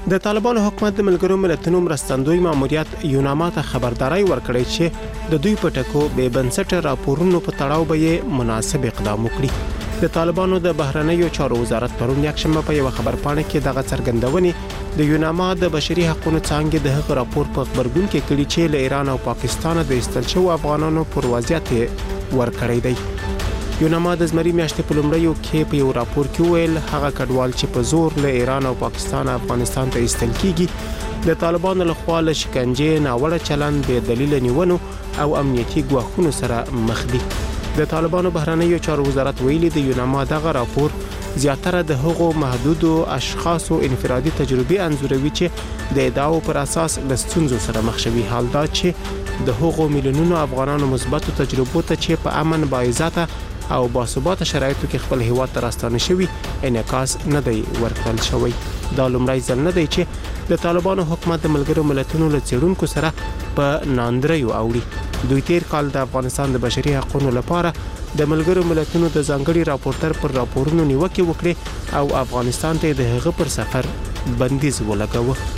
د طالبانو حکومت د ملګرو ملتونو مرستندوی ماموریت یوناما ته خبرداري ورکړې چې د دوی په ټکو بې بنسټه راپورونو په تړاو به مناسب اقدام وکړي. د طالبانو د بهرنیو چارو وزارت پرون یکشنبه په یو خبرپاڼه کې دغه څرګندونې د یوناما د بشري حقوقو څانګې د هغه راپور په خبرګون کې کړي چې له ایران او پاکستان د ایستل شوو افغانانو پر وضعیت ورکړی دی. یوناما د زمري میاشتې په لومړیو کې په یو راپور کې ویل هغه کډوال چې په زور له ایران او پاکستان افغانستان ته ایستل کیږي د طالبانو له خوا له شکنجې، ناوړه چلند، بې دلیله نیونو او امنیتي ګواښونو سره مخ دي. د طالبانو بهرنیو چارو وزارت ویلي د یوناما دغه راپور زیاتره د هغو محدودو اشخاصو انفرادي تجربې انځوروي چې د ادعاو پر اساس له ستونزو سره مخ شوي، حال دا چې د هغو میلیونونو افغانانو مثبتو تجربو ته چې په امن، باعزته او باثباته شرایطو کې خپل هیواد ته راستانه شوي انعکاس نه دی ورکړل شوی. دا لومړی ځل نه دی چې د طالبانو حکومت د ملګرو ملتونو له څېړونکو سره په ناندریو اوړي. دوی تیر کال د افغانستان د بشري حقوقو لپاره د ملګرو ملتونو د ځانګړي راپورټر پر راپورونو نیوکه وکړه او افغانستان ته د هغه پر سفر بندیز ولګاوه.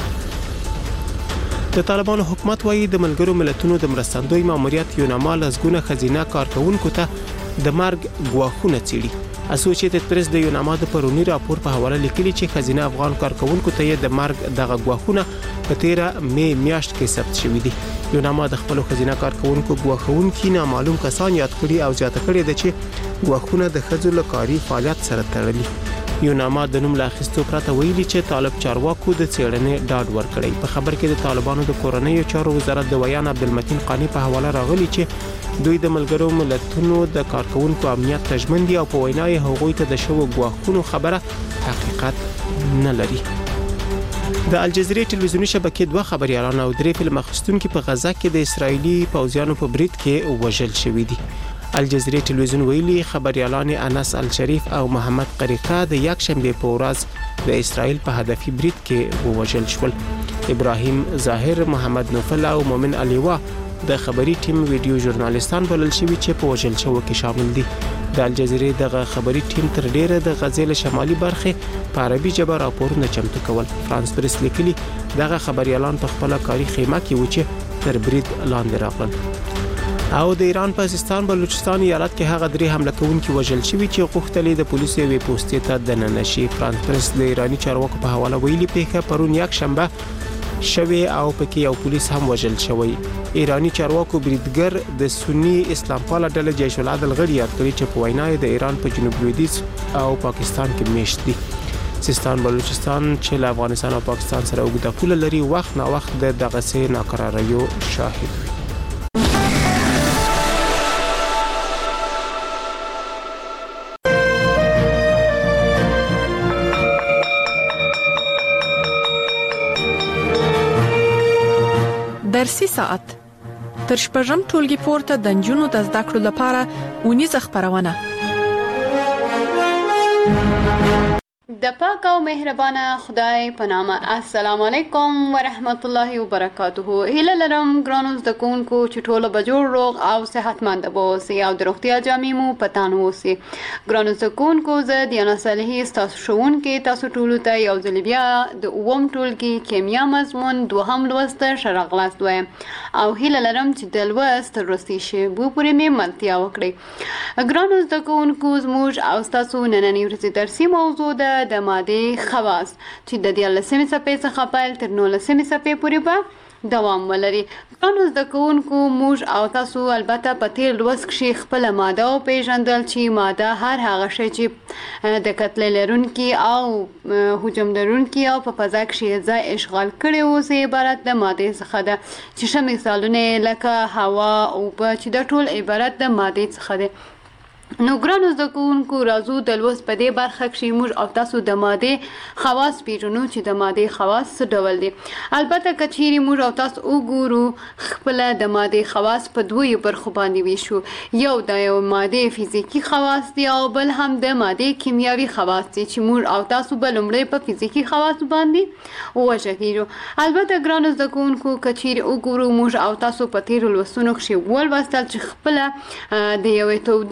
د طالبانو حکومت وايي د ملګرو ملتونو د مرستندوی ماموریت یوناما لزګونه خزینه کارکونکو ته د مرګ ګواښونه څېړي. اسوسییټډ پریس د یوناما د پرونی راپور په حواله لیکلي چې خزینه افغان کارکونکو ته د مرګ دغه ګواښونه په 13 مې میاشت کې ثبت شوي دي. یوناما د خپل خزینه کارکونکو ګواښونکو نامعلوم کسان یاد کړي او زیاته کړي د چې ګواښونه د ښځو له کاري فعالیت سره تړلي. یوناما د نوم لا اخیستو پرته ویلي چې طالب چارواکو د څېړنې ډاډ ورکړی. په خبر کې د طالبانو د کورنیو چارو وزارت د ویان عبدالمتین قانی په حواله راغلی چې دوی د ملګرو ملتونو د کارکونکو امنیت تضمین دي او په وینا یې هغوی ته د شوو ګواښونو خبره حقیقت نه لري. د الجزیرې ټلویزیوني شبکې 2 خبريالان او 3 فلم اخیستونکو په غزا کې د اسرایلی پوځیانو په برید کې وژل شوي دي. الجزیرې ټلویزیون ویلي خبريالان انس الشریف او محمد قریقه د یکشنبه په ورځ د اسرایل په هدفي برید کې وژل شول. ابراهیم ظاهر، محمد نوفل او مومن علیوا د خبري ټیم ویډیو ژورنالیستان بلل شوي چې په وژل شوو کې شامل دي. د الجزیرې دغه خبري ټیم تر ډیره د غزې له شمالي برخې په عربي ژبه راپورونه چمتو کول. فرانس پریس لیکلي دغه خبريالان په خپل کاري خیمه کې و چې تر برید لاندې راغلل. او د ایران په سیستان بلوچستان ایالت کې هغه 3 حمله کوونکي وژل شوي چې غوښتل د پولیسو یوې پوستې ته دننه شي. فرانس پریس د ایرانی چارواکو په حواله ویلي پیښه پرون یکشنبه شوی او پکې یو پولیس هم وژل شوی. ایرانی چارواکو بریدګر د سنی اسلام پاله ډله جیش العدل غړي یاد کړی چې په وینا د ایران په جنوب لویدیځ او پاکستان کې میشت دي. سیستان بلوچستان چې له افغانستان او پاکستان سره اوږده پوله لري وخت نا وخت د دغه سه ناقراریو شاهد وي. درسي ساعت تر شپږم ټولګي پورته د نجونو د زده کړو لپاره ونیزه خبرونه. د پاک او مهربانه خدای په نامه. السلام علیکم ورحمت الله وبرکاته. هیله لرم ګرانو زده کوونکو چې ټول به جوړ روغ او صحتمند اوسئ او د روغتیا جامې مو په تن اوسئ. ګرانو زده کوونکو زه دیانا صالحي ستاسو ښوونکې تاسو ټولو ته یو ځل بیا د 9م ټولګي کیمیا مضمون 2م لوست ښه راغلاست وایم او هیله لرم چې د لوست تر وروستي شېبو پورې مې ملتیا وکړئ. ګرانو زده کوونکو زموږ او ستاسو نننۍ ورځې درسي موضوع ده د ماده خواص چې د 13مې صفحې څخه پیل تر 19مې صفحې پورې به دوام ولري. ګرانو زده کوونکو موږ او تاسو البته په تیر لوست کې خپل ماده وپېژندل چې ماده هر هغه شی چې د کتلې لرونکي او حجم لرونکي او په فضا کې ځای اشغال کړي اوسه عبارت د ماده څخه ده چې ښه مثالونه لکه هوا او چې د ټول عبارت د ماده څخه ده. نو ګرانو زده کوونکو راځو د لوست په دې برخه کې موږ او تاسو د ماده خواص پیژنو چې د ماده خواص څه ډول دي. البته که چیرې موږ او تاسو وګورو خپل د ماده خواص په دوه برخو باندې ویشو. یو د یو ماده فزیکی خواص دي او بل هم د ماده کیمیاوي خواص دي چې موږ او تاسو به لومړی په فزیکی خواص باندې وژغیرو. البته ګرانو زده کوونکو که چیرې وګورو موږ او تاسو په تیر لوستونو کې ولوستل چې خپل د یو تودوخې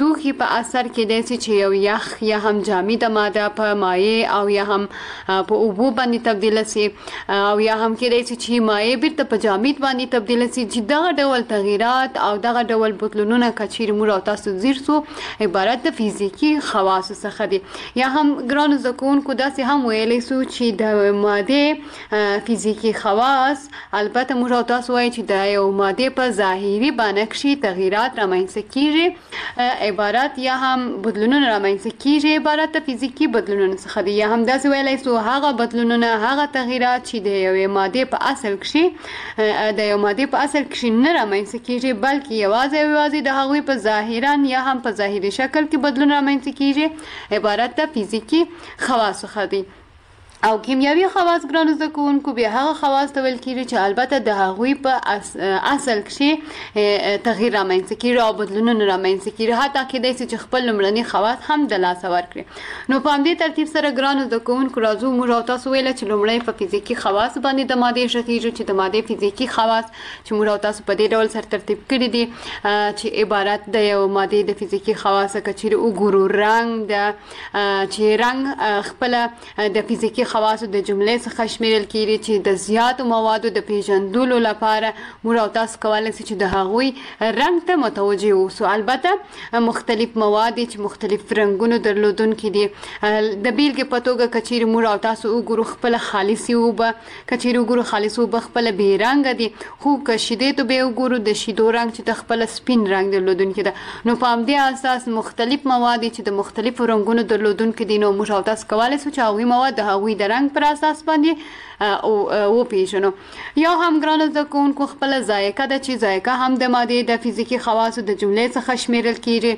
په اثر کې د چې یو یخ یا هم جامد ماده په مایع او یا هم په اوبو باندې تبدیل شي او یا هم کې چې مایع بیرته په جامد باندې تبدیل شي چې دغه ډول تغیرات او دغه ډول بدلونونه کچیر مور او تاسو زیر سو عبارت د فزیکی خواص څخه دي. یا هم ګران زکونکو داسې هم ویلې سو چې د ماده فزیکی خواص البته مور او تاسو وایي چې د یو ماده په ظاهري بانکشي تغیرات رامنځته کیږي عبارت یا هم بدلونونه رامنځته کیږي عبارت د فزیکی بدلونونو څخه دي. یا هم داسې ویلای سو هغه بدلونونه هغه تغیرات چې د یوې ماده په اصل کې د یو ماده په اصل کې نه رامنځته کیږي بلکې یوازې د هغوی په ظاهرا یا هم په ظاهري شکل کې بدلون رامنځته کیږي عبارت د فزیکی خواص څخه دي. او کیمیاوي خواص ګرانو زده کوونکو بیا هغه خواص ته ویل کیږي چې البته د هغوی په اصل کې تغییر رامنځته کیږي او بدلونونه رامنځته کیږي حتی کېدای شي چې خپل لومړني خواص هم د لاسه ورکړي. نو په همدې ترتیب سره ګرانو زده کوونکو راځو موږ او تاسو ویل چې لومړی په فزیکي خواص باندې د مادې شکیږي چې د مادې فزیکي خواص چې موږ او تاسو په دې ډول سره ترتیب کړی دي چې عبارت د یو مادې د فزیکي خواص کچیر وګورو رنگ د چې رنگ خپل د فزیکي خواصو د جملې څخه شمیرل کیږي چې د زیاتو موادو د پیژندلو لپاره موږ او تاسو کولای شو چې د هغوی رنگ ته متوجه اوسو. البته مختلف مواد چې مختلف رنگونو درلودونکي دي د بیلګې په توګه کچیر موږ او تاسو وګورو خپل خالصي اوبه کچیر وګورو خالص اوبه خپل به رنگ دي خو که شیدې ته به وګورو د شیدو رنگ چې د خپل سپین رنگ درلودونکي ده. نو په همدې اساس مختلف مواد چې د مختلفو رنگونو درلودونکي دي نو موږ او تاسو کولای شو چې هغوی مواد د هغوی د رنگ پر اساس باندې او پیژنو. یا هم ګرانو زده کوونکو خپل ذایقه ده چې ذایقه هم د مادې د فزیکي خواصو د جملې څخه شمیرل کیږي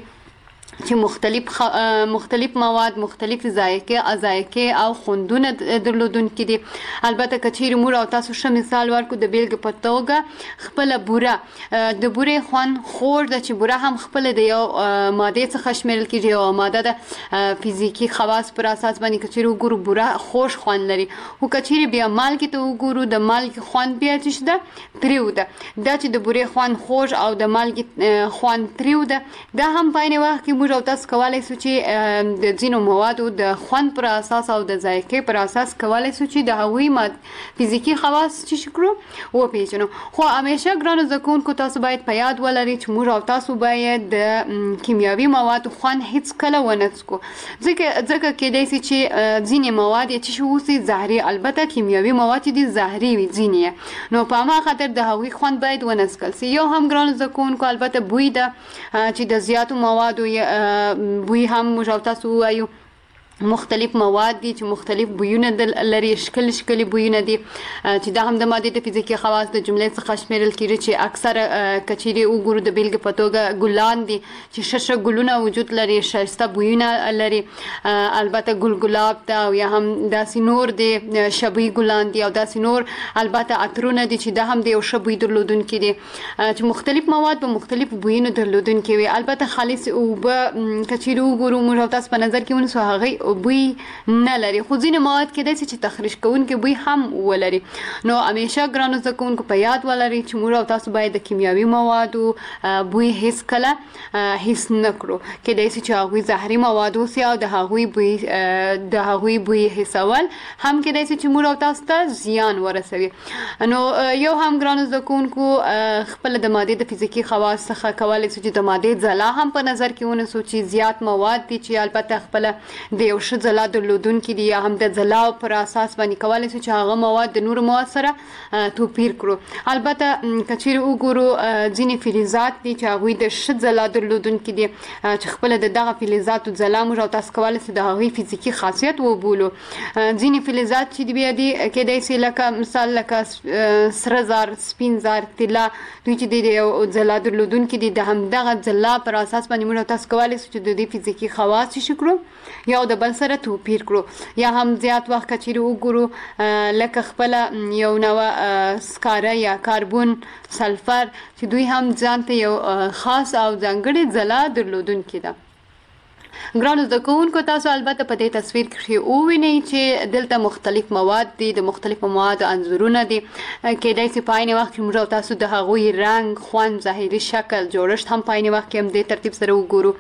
چې مختلف مواد مختلف ذایقه او خوندونه درلودونکي دي. البته کچیر مور او تاسو ښه مثال ورکو د بیلګې په توګه خپل بوره د بورې خوند خوږ ده چې بوره هم خپل د یو ماده څخه شمیرل کیږي او ماده د فزیکی خواص پر اساس باندې کچیر وګورو بوره خوږ خوند لري او کچیر بیا مالګې ته وګورو د مالګې خوند بیا چې ده تریو ده دا چې د بورې خوند خوږ او د مالګې خوند تریو ده دا هم په عین وخت کې او تاسو کولای شو چې د ځینو موادو د خوند پر اساس او د ذایقې پر اساس کولای شو چې د هغوی فزیکی خواص چې شکرو و پیژنو. خو همیشه ګرانو زده کوونکو تاسو باید په یاد ولرئ چې موږ او تاسو باید د کیمیاوي موادو خوند هیڅ کله ونه څکو ځکه کېدای شي چې ځینې مواد چې اوسي زهري البته کیمیاوي مواد دي زهري وي ځینې نو په هماغه خاطر د هغوی خوند باید ونه څکل شي. یو هم ګرانو زده کوونکو البته بوی ده چې د زیاتو موادو بوی هم موږ او تاسو وایو مختلف مواد دي چې مختلف بویونه لري شکل بویونه دي چې دا هم د مادې د فزیکي خواص د جملې څخه شمیرل کیږي چې اکثر کچيري وګورو د بیلګې په توګه ګلان دي چې شش ګلونه وجود لري شایسته بویونه لري البته ګل ګلاب ته او یا هم داسې نور دي شبي ګلان دي او داسې نور البته عطرونه دي چې دا هم د یو شبي درلودونکي دي چې مختلف مواد په مختلف بویونو درلودونکي وي. البته خالص اوبه کچيري وګورو موږ تاسو په نظر کې ونیسو هغه بوی نه لري خو ځینې مواد کېدای شي چې تخریش کوونکي بوی هم ولري. نو همیشه ګرانو زده کوونکو په یاد ولرئ چې موږ او تاسو باید د کیمیاوي موادو بوی هیڅ کله هیڅ نه کړو کېدای شي چې هغوی زهري مواد اوسي او د هغوی بوی حسول هم کېدای شي چې موږ او تاسو ته زیان ورسوي. نو یو هم ګرانو زده کوونکو خپل د مادې د فزیکي خواص څخه کولای شو چې د مادې ځلا هم په نظر کې ونیسو چې زیات مواد دي چې البته خپل د یو ښه ځلا درلودونکي دي یا هم د ځلا پر اساس باندې کولای شو چې هغه مواد د نورو مواد سره توپیر کړو. البته کچیر وګورو ځینې فلزات دي چې هغوی د ښه ځلا درلودونکي دي چې خپل د دغه فلزاتو ځلا موږ او تاسو کولای شو د هغوی فزیکي خاصیت وبولو. ځینې فلزات چې بیا دي کېدای شي لکه مثال لکه سره زر سپین زر طلا دوی چې د یو ځلا درلودونکي دي د همدغه ځلا پر اساس باندې موږ تاسو کولای شو چې د دې فزیکي خواص شکرو یا د بل سره توپیر کړو. یا هم زیات وخت کچیر وګورو لکه خپل یو نوع سکاره یا کاربون سلفر چې دوی هم ځان ته یو خاص او ځانګړې ځلا درلودونکي ده. ګرانو زده کوونکو تاسو البته په دې تصویر کې ووینئ چې دلته مختلف مواد دي د مختلفو موادو انځورونه دي کېدای شي په عین وخت کې موږ تاسو د هغوی رنګ خوند ظاهري شکل جوړښت هم په عین وخت کې هم دې ترتیب سره وګورو.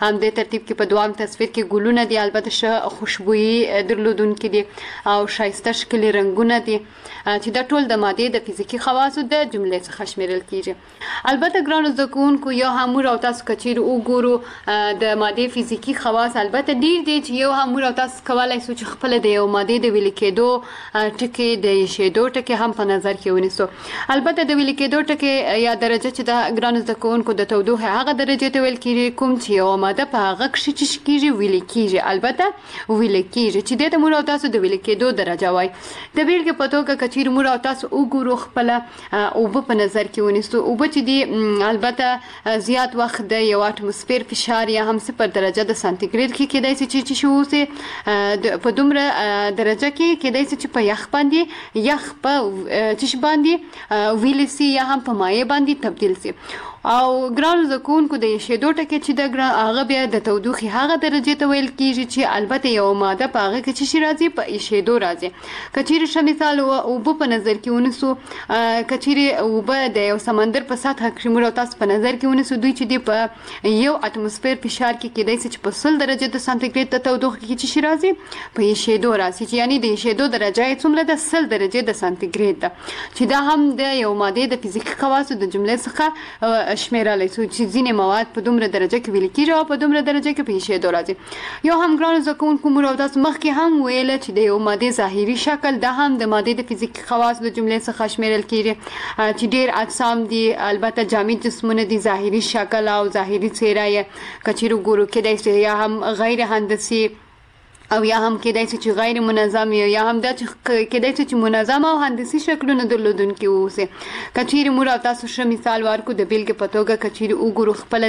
هم د ترتیب کې په دوام تصویر کې ګلونه دي، البته ښه خوشبويي درلودونکي دي او شایسته ښکلي رنګونه دي چې دا ټول د مادې د فزیکي خواصو د جملې څخه شمیرل کیږي. البته ګرانو زده کوونکو یو هم موږ او تاسو کچیر وګورو د مادې فزیکي خواص البته ډیر دي چې یو هم موږ او تاسو کولای شو چې خپل د یو مادې د ویل کېدو ټکي د شیدو ټکي هم په نظر کې ونیسو. البته د ویل کېدو ټکي یا درجه چې د ګرانو زده کوونکو د تودوخه هغه درجه ته ویل کېږي کوم چې یو ماده په هغه کې چې کېږي ویل کېږي، البته ویل کېږي چې د موږ او تاسو د ویل کېدو درجه وای. د بیلګې په توګه کچیر موږ او تاسو وګورو خپل اوبه په نظر کې ونیسو. اوبه چې دی البته زیات وخت د یو اټموسفیر فشار یا هم 0 درجه د سانتیګریډ کې کېدای شي چې شو سي په دومره درجه کې کېدای شي چې په یخ باندې یخ په چش باندې ویل سي یا هم په مایع باندې تبدیل سي. او ګرانو زده کوونکو د شیدو ټکي چې د هغه بیا د تودوخې هغه درجه ته ویل کېږي چې البته یو ماده په هغه کې چې راځي په شیدو راځي. کچیر ش مثال اوبه په نظر کې ونیسو، کچیر اوبه د یو سمندر په سطح کې موږ تاسو په نظر کې ونیسو، دوی چې دی په یو اټموسفیر فشار کې کېدای شي چې په 0 درجه د سانتیګریډ د تودوخې کې چې راځي په شیدو راځي، چې یعنی د شیدو درجه یې څومره د 0 درجه د سانتیګریډ ده، چې دا هم د یو ماده د فزیکي خواصو د جملې څخه شمیرلای شو چې ځینې مواد په دومره درجه کې ویل کېږي او په دومره درجه کې په شیدو راځي. یو هم ګرانو زده کوونکو موږ او تاسو مخکې هم ویل چې د یو ماده ظاهري شکل دا هم د ماده د فزیکي خواصو د جملې څخه شمیرل کېږي چې ډیر اجسام دي، البته جامد جسمونه دي، ظاهري شکل او ظاهري څیره یې کچیر وګورو کېدای شي یا هم غیر هندسي او یا هم کېدای شي چې غیر منظم یا هم دا چې کېدای شي چې منظم او هندسي شکلونه درلودونکي اوسي. کچیر موږ او تاسو ښه مثال ورکو د بیلګې په توګه کچیر وګورو خپل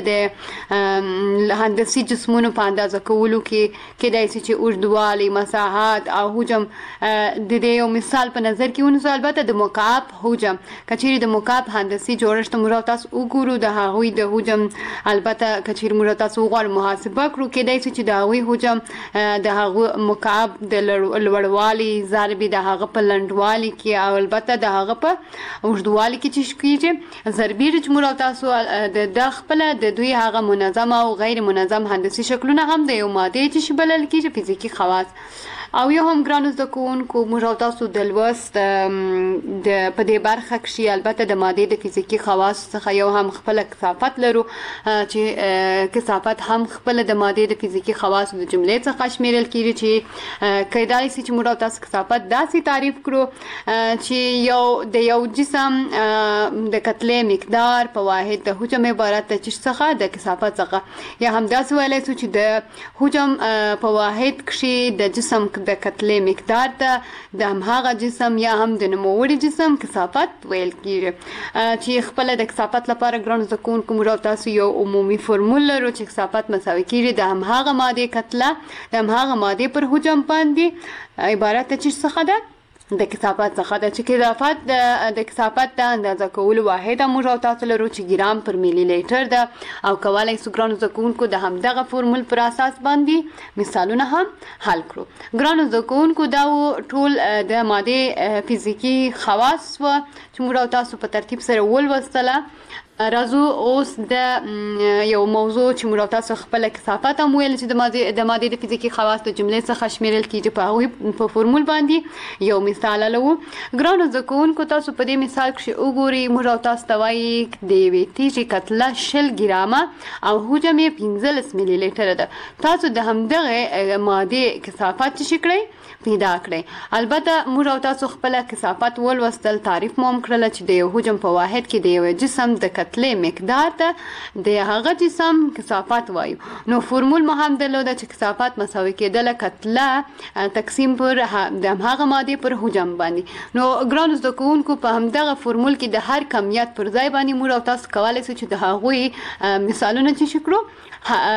د هندسي جسمونو په اندازه کولو کې کېدای شي چې اوږدوالی، مساحت او حجم د دې یو مثال په نظر کې ونیسو. البته د مکعب حجم کچیر د مکعب هندسي جوړښت موږ او تاسو وګورو د هغوی د حجم البته کچیر موږ او تاسو وغواړو محاسبه کړو، کېدای شي چې د هغوی حجم د مکعب د لوړوالي ضربې د هغه په لنډوالي کې او البته د هغه په اوږدوالي کې چې کېږي ضربې چې موږ تاسو د خپل د دوی هغه منظم او غیر منظم هندسي شکلونه هم د یو ماده چې بلل کېږي فزیکي خواص. او یو هم ګرانو زده کوونکو موږ او تاسو د لوست په دې برخه کې البته د مادې د فزیکي خواص څخه یو هم خپل کثافت لرو چې کثافت هم خپل د مادې د فزیکي خواص د جملې څخه شمیرل کېږي چې کېدای شي چې موږ او تاسو کثافت داسې تعریف کړو چې یو جسم د کتلې مقدار په واحد د حجم عبارت د څخه د کثافت څخه یا هم داسې ویلی شو چې د حجم په واحد کې د جسم د کتلې مقدار ته د هماغه جسم یا هم د نوموړي جسم کثافت ویل کېږي. چې خپل د کثافت لپاره ګرانو زده کوونکو موږ تاسو یو عمومي فرمول لرو چې کثافت مساوي کېږي د هماغه مادې کتله د هماغه مادې پر حجم باندې عبارت چې څخه ده د کثافت څخه ده، چې د کثافت د اندازه کولو واحد موږ او تاسو لرو چې ګرام پر ملي لیټر ده او کولای شو ګرانو زده کوونکو د همدغه فرمول پر اساس باندې مثالونه هم حل کړو. ګرانو زده کوونکو دا ټول د ماده فزیکي خواص و چې موږ او تاسو په ترتیب سره ولوستله. راځو اوس د یو موضوع چې موږ تاسو خپل کثافت هم ویل چې د مادې د فزیکي خواص د جملې څخه شمیرل کېږي په هغوی په فرمول باندې یو مثال لرو. ګرانو زده کوونکو تاسو په دې مثال کې وګورئ موږ تاسو ته وایي د یوې تیږې کتله 0 ګرامه او حجم یې 15 ملي لیټره ده. تاسو د همدغه مادې کثافت چې کړئ پیدا کړئ. البته موږ تاسو خپل کثافت ولوستل، تعریف مو هم کړل چې د یو حجم په واحد کې د یو جسم د کتلې مقدار ته د هغه جسم کثافت وایو. نو فرمول مو هم درلوده چې کثافت مساوي کېدله کتله تقسیم پر د هغه مادې پر حجم باندې. نو ګرانو زده کوونکو په همدغه فرمول کې د هر کمیت پر ځای باندې موږ تاسو کولی شو چې د هغوی مثالونه چې کړو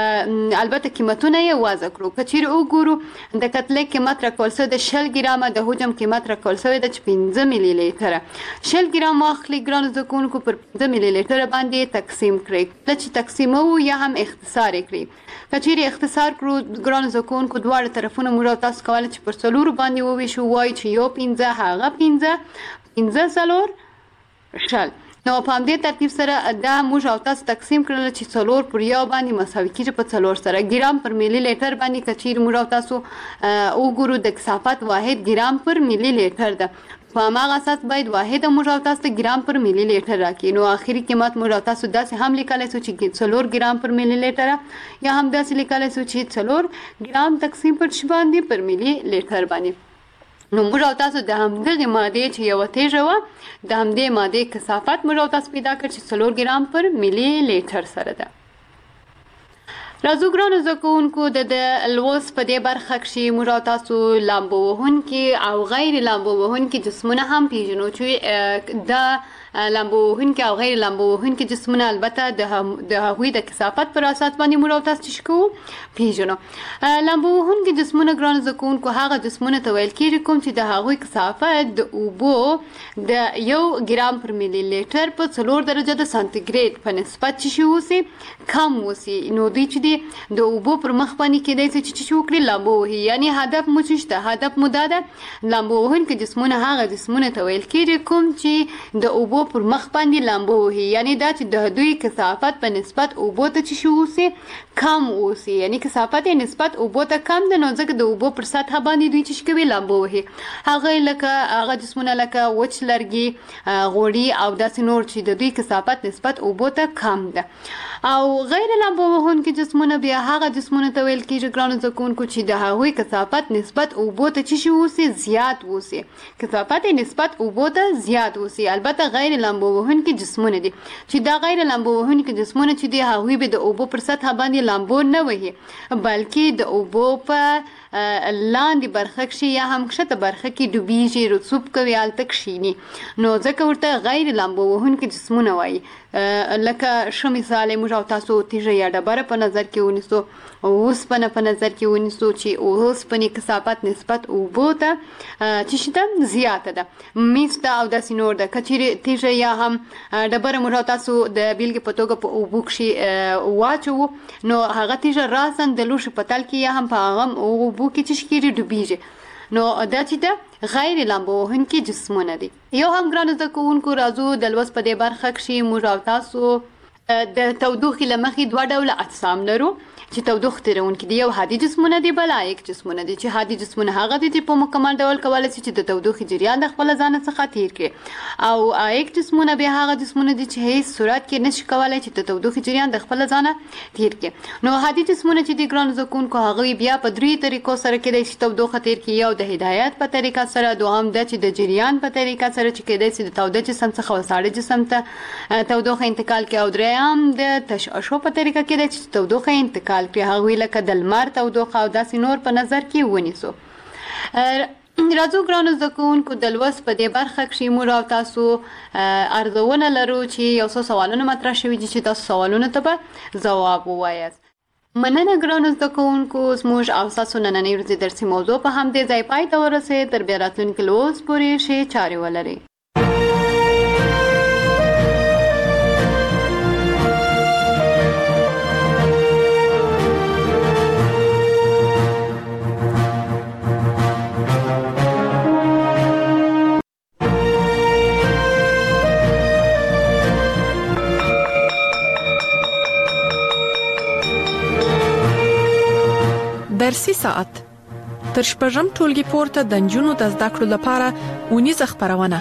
البته قیمتونه یې وضع کړو. که چیرې وګورو د کتلې قیمت راکول شوی د 0 ګرامه، د حجم قیمت راکول شوی د 15 ملي لیټره. 0 ګرام واخلئ ګرانو زده کوونکو پر 15 ملي لیټره باندې تقسیم کړئ. کله چې تقسیموو یا هم اختصار یې کړئ. که چیرې اختصار کړو ګرانو زده کوونکو دواړه طرفونه موږ تاسو کولی چې پر 4 باندې وویشو، وایي چې یو 15 هغه 15 4 شل. نو په همدې ترتیب سره دا موږ او تاسو تقسیم کړل چې 4 پر یو باندې مساوي کیږي په 4 سره ګرام پر ملي لیټر باندې کچیر موږ او تاسو وګورو د کثافت واحد ګرام پر ملي لیټر ده په هغه اساس باید واحد موږ او تاسو ګرام پر ملي لیټر راکې نو اخري قیمت موږ او تاسو داسې هم لیکلای شو چې 4 ګرام پر ملي لیټر یا هم داسې لیکلای شو چې 4 ګرام تقسیم پر شی باندې پر ملي لیټر باندې نو موږ او تاسو د همدغه ماده چې یو تیږه و د همدې ماده کثافت موږ او تاسو پیدا کړ چې 4 ګرام پر ملي لیټر سره ده راځو ګرانو زده کوونکو د لوست په دې برخه کې موږ او تاسو لامبو وهونکي او غیر لامبو وهونکي جسمونه هم پیژنو چې د لامبو وهونکي او غیر لامبو وهونکي جسمونه البته د هغوی د کثافت پر اساس باندې موږ او تاسو شکو پیژنو لامبو وهونکي جسمونه ګرانو زده کوونکو هغه جسمونه ته ویل کېږي کوم چې د هغوی کثافت د اوبو د 1 ګرام پر ملي لیټر په 4 درجه د سانتیګریډ په نسبت چې وسی کم وسی نو دوی چې د اوبو پر مخ باندې کېدای چې وکړي لامبو وهي یعنی هدف مو څه هدف مو دا ده لامبو وهونکي جسمونه هغه جسمونه ته ویل کېږي کوم چې د اوبو پر مخ باندې لامبو وهي یعنی دا چې د دوی کثافت په نسبت اوبو ته چې وسی کم وسی یعنی کثافت نسبت اوبو ته کم ده نو ځکه د اوبو پر سطح باندې دوی چې کوي لامبو وهي هغه جسمونه لکه وچ لرګي غوړي او داسې نور چې د دوی کثافت نسبت اوبو ته کم ده او غیر لامبو وهونکي جسمونه بیا هغه جسمونه ته ویل کېږي ګرانو زده کوونکو چې د هغوی کثافت نسبت اوبو ته چې وسی زیات وسی کثافت نسبت اوبو ته زیات وسی البته غیر لامبو وهونکي جسمونه دي چې دا غیر لامبو وهونکي جسمونه چې دي هغوی به د اوبو پر سطح باندې لامبو نه وهي بلکې د اوبو په لاندې برخه کې یا هم کښته برخه کې ډوبېږي رسوب کوي هلته کښیني نو ځکه ورته غیر لامبو وهونکي جسمونه وایي لکه ښه مثال موږ او تاسو تیږه یا ډبره په نظر کې ونیسو اوسپنه په نظر کې ونیسو چې اوسپنې کثافت نسبت اوبو ته چې شته زیاته ده میس ته او داسې نور ده که چیرې تیږه یا هم ډبره موږ او تاسو د بیلګې په توګه په اوبو کښې واچوو نو هغه تیږه راسن د لوښي په تل کې یا هم په هغه اوبو کې چې کېږي ډوبېږي نو دا چې ده غیر لامبو وهونکي جسمونه دي یو هم ګرانو زده کوونکو راځو د لوست په دې برخه کې موږ او تاسو د تودوخې له مخې 2 ډوله اجسام لرو چې تودوخه تیرونکي دي یو هادي جسمونه دي بل عایق جسمونه دي چې هادي جسمونه هغه دي چې په مکمل ډول کولی شي چې د تودوخې جریان د خپل ځان څخه تیر کړي او عایق جسمونه بیا هغه جسمونه دي چې هیڅ صورت کې نشي کولی چې د تودوخې جریان د خپل ځان تیر کړي نو هادي جسمونه چې دي ګرانو زده کوونکو هغوی بیا په 3 طریقو سره کېدای شي تودوخه تیر کړي یو د هدایت په طریقه سره دوهم دا چې د جریان په طریقه سره چې کېدای شي د توده جسم څخه وساړه جسم ته تودوخه انتقال کړي او دریم د تشعشع په طریقه کېدای شي تودوخه انتقال کړي هغوی لکه د لمر تودوخه او داسې نور په نظر کې ونیسو راځو ګرانو زده کوونکو د لوست په دې برخه کې موږ او تاسو ارزونه لرو چې یو څو سوالونه مطرح شوي دي چې تاسو سوالونو ته به ځواب ووایاست مننه ګرانو زده کوونکو زموږ او ستاسو نننۍ ورځې درسي موضوع په همدې ځای پای ته ورسېد تر بیا راتلونکي لوست پورې ښې چارې ولرئ درسي ساعت تر شپږم ټولګي پورته د نجونو د زده کړو لپاره ونیزه خبرونه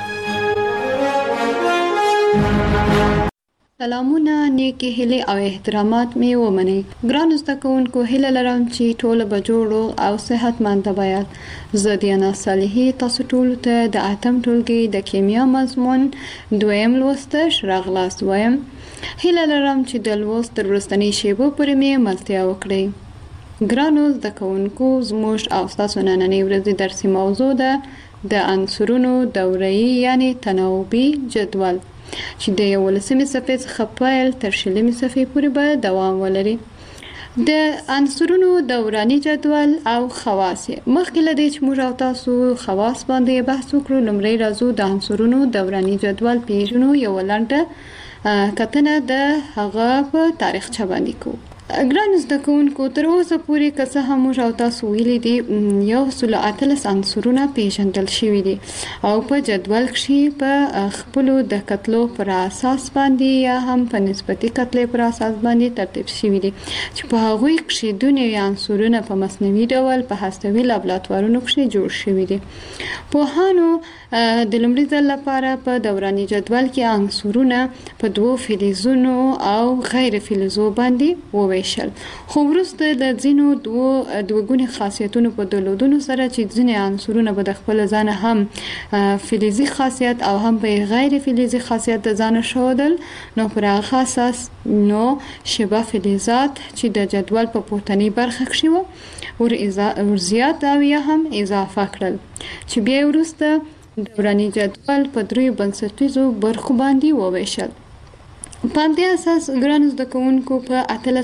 سلامونه نیکی هیله او احترامات می ومنئ ګران زده کوونکو هیله لرم چې ټول به جوړ او صحتمند وایاست زه دیانا صالحي تاسو ټول ته د اتم ټولګي د کیمیا مضمون دویم لوست راغلاست وایم هیله لرم چې د لوست تر وروستنۍ شیبو پورې می ملتیا وکړئ ګرانو زده کوونکو زموږ او ستاسو نننۍ ورځې درسي موضوع ده د عنصرونو دوره‌یي یعنی تناوبي جدول چې د 11مې صفحې څخه پیل تر 20مې صفحې پورې به دوام ولري د عنصرونو دوراني جدول او خواص مخکې له دې چې موږ او تاسو خواص باندې بحث وکړو لومړی راځو د عنصرونو دوراني جدول پیژنو یو لنډه کتنه د هغه په تاریخچه باندې کوو ګران زده کوونکو تر اوسه پورې که څه هم موږ او تاسو ویلي دي 113 عنصرونه پیژندل شوي دي او په جدول کې په خپل د کتلو پر اساس باندې یا هم په نسبتي کتلې پر اساس باندې ترتیب شوي دي چې په هغه کې دونه عنصرونه په مصنوعي ډول په هستوي لابراتوارونو کې جوړ شوي دي. په هانو د لومړي ځل لپاره په دوراني جدول کې عنصرونه په دوه فلزونو او غیر فلزو باندې وویشل. خو وروسته د ځینو دوه خاصیتونو په درلودونو سره چې ځینې عنصرونه به د خپل ځان هم فلزي خاصیت او هم به غیر فلزي خاصیت د ځان شودل نو پر هغه اساس نو شبه فلزات چې د جدول په پورتنی برخه کې وو ور زیات او یا هم اضافه کړل چې بیا وروسته دوراني جدول په دریو بنسټیزو برخو باندې وویشل. په دې اساس ګران زده کوونکو په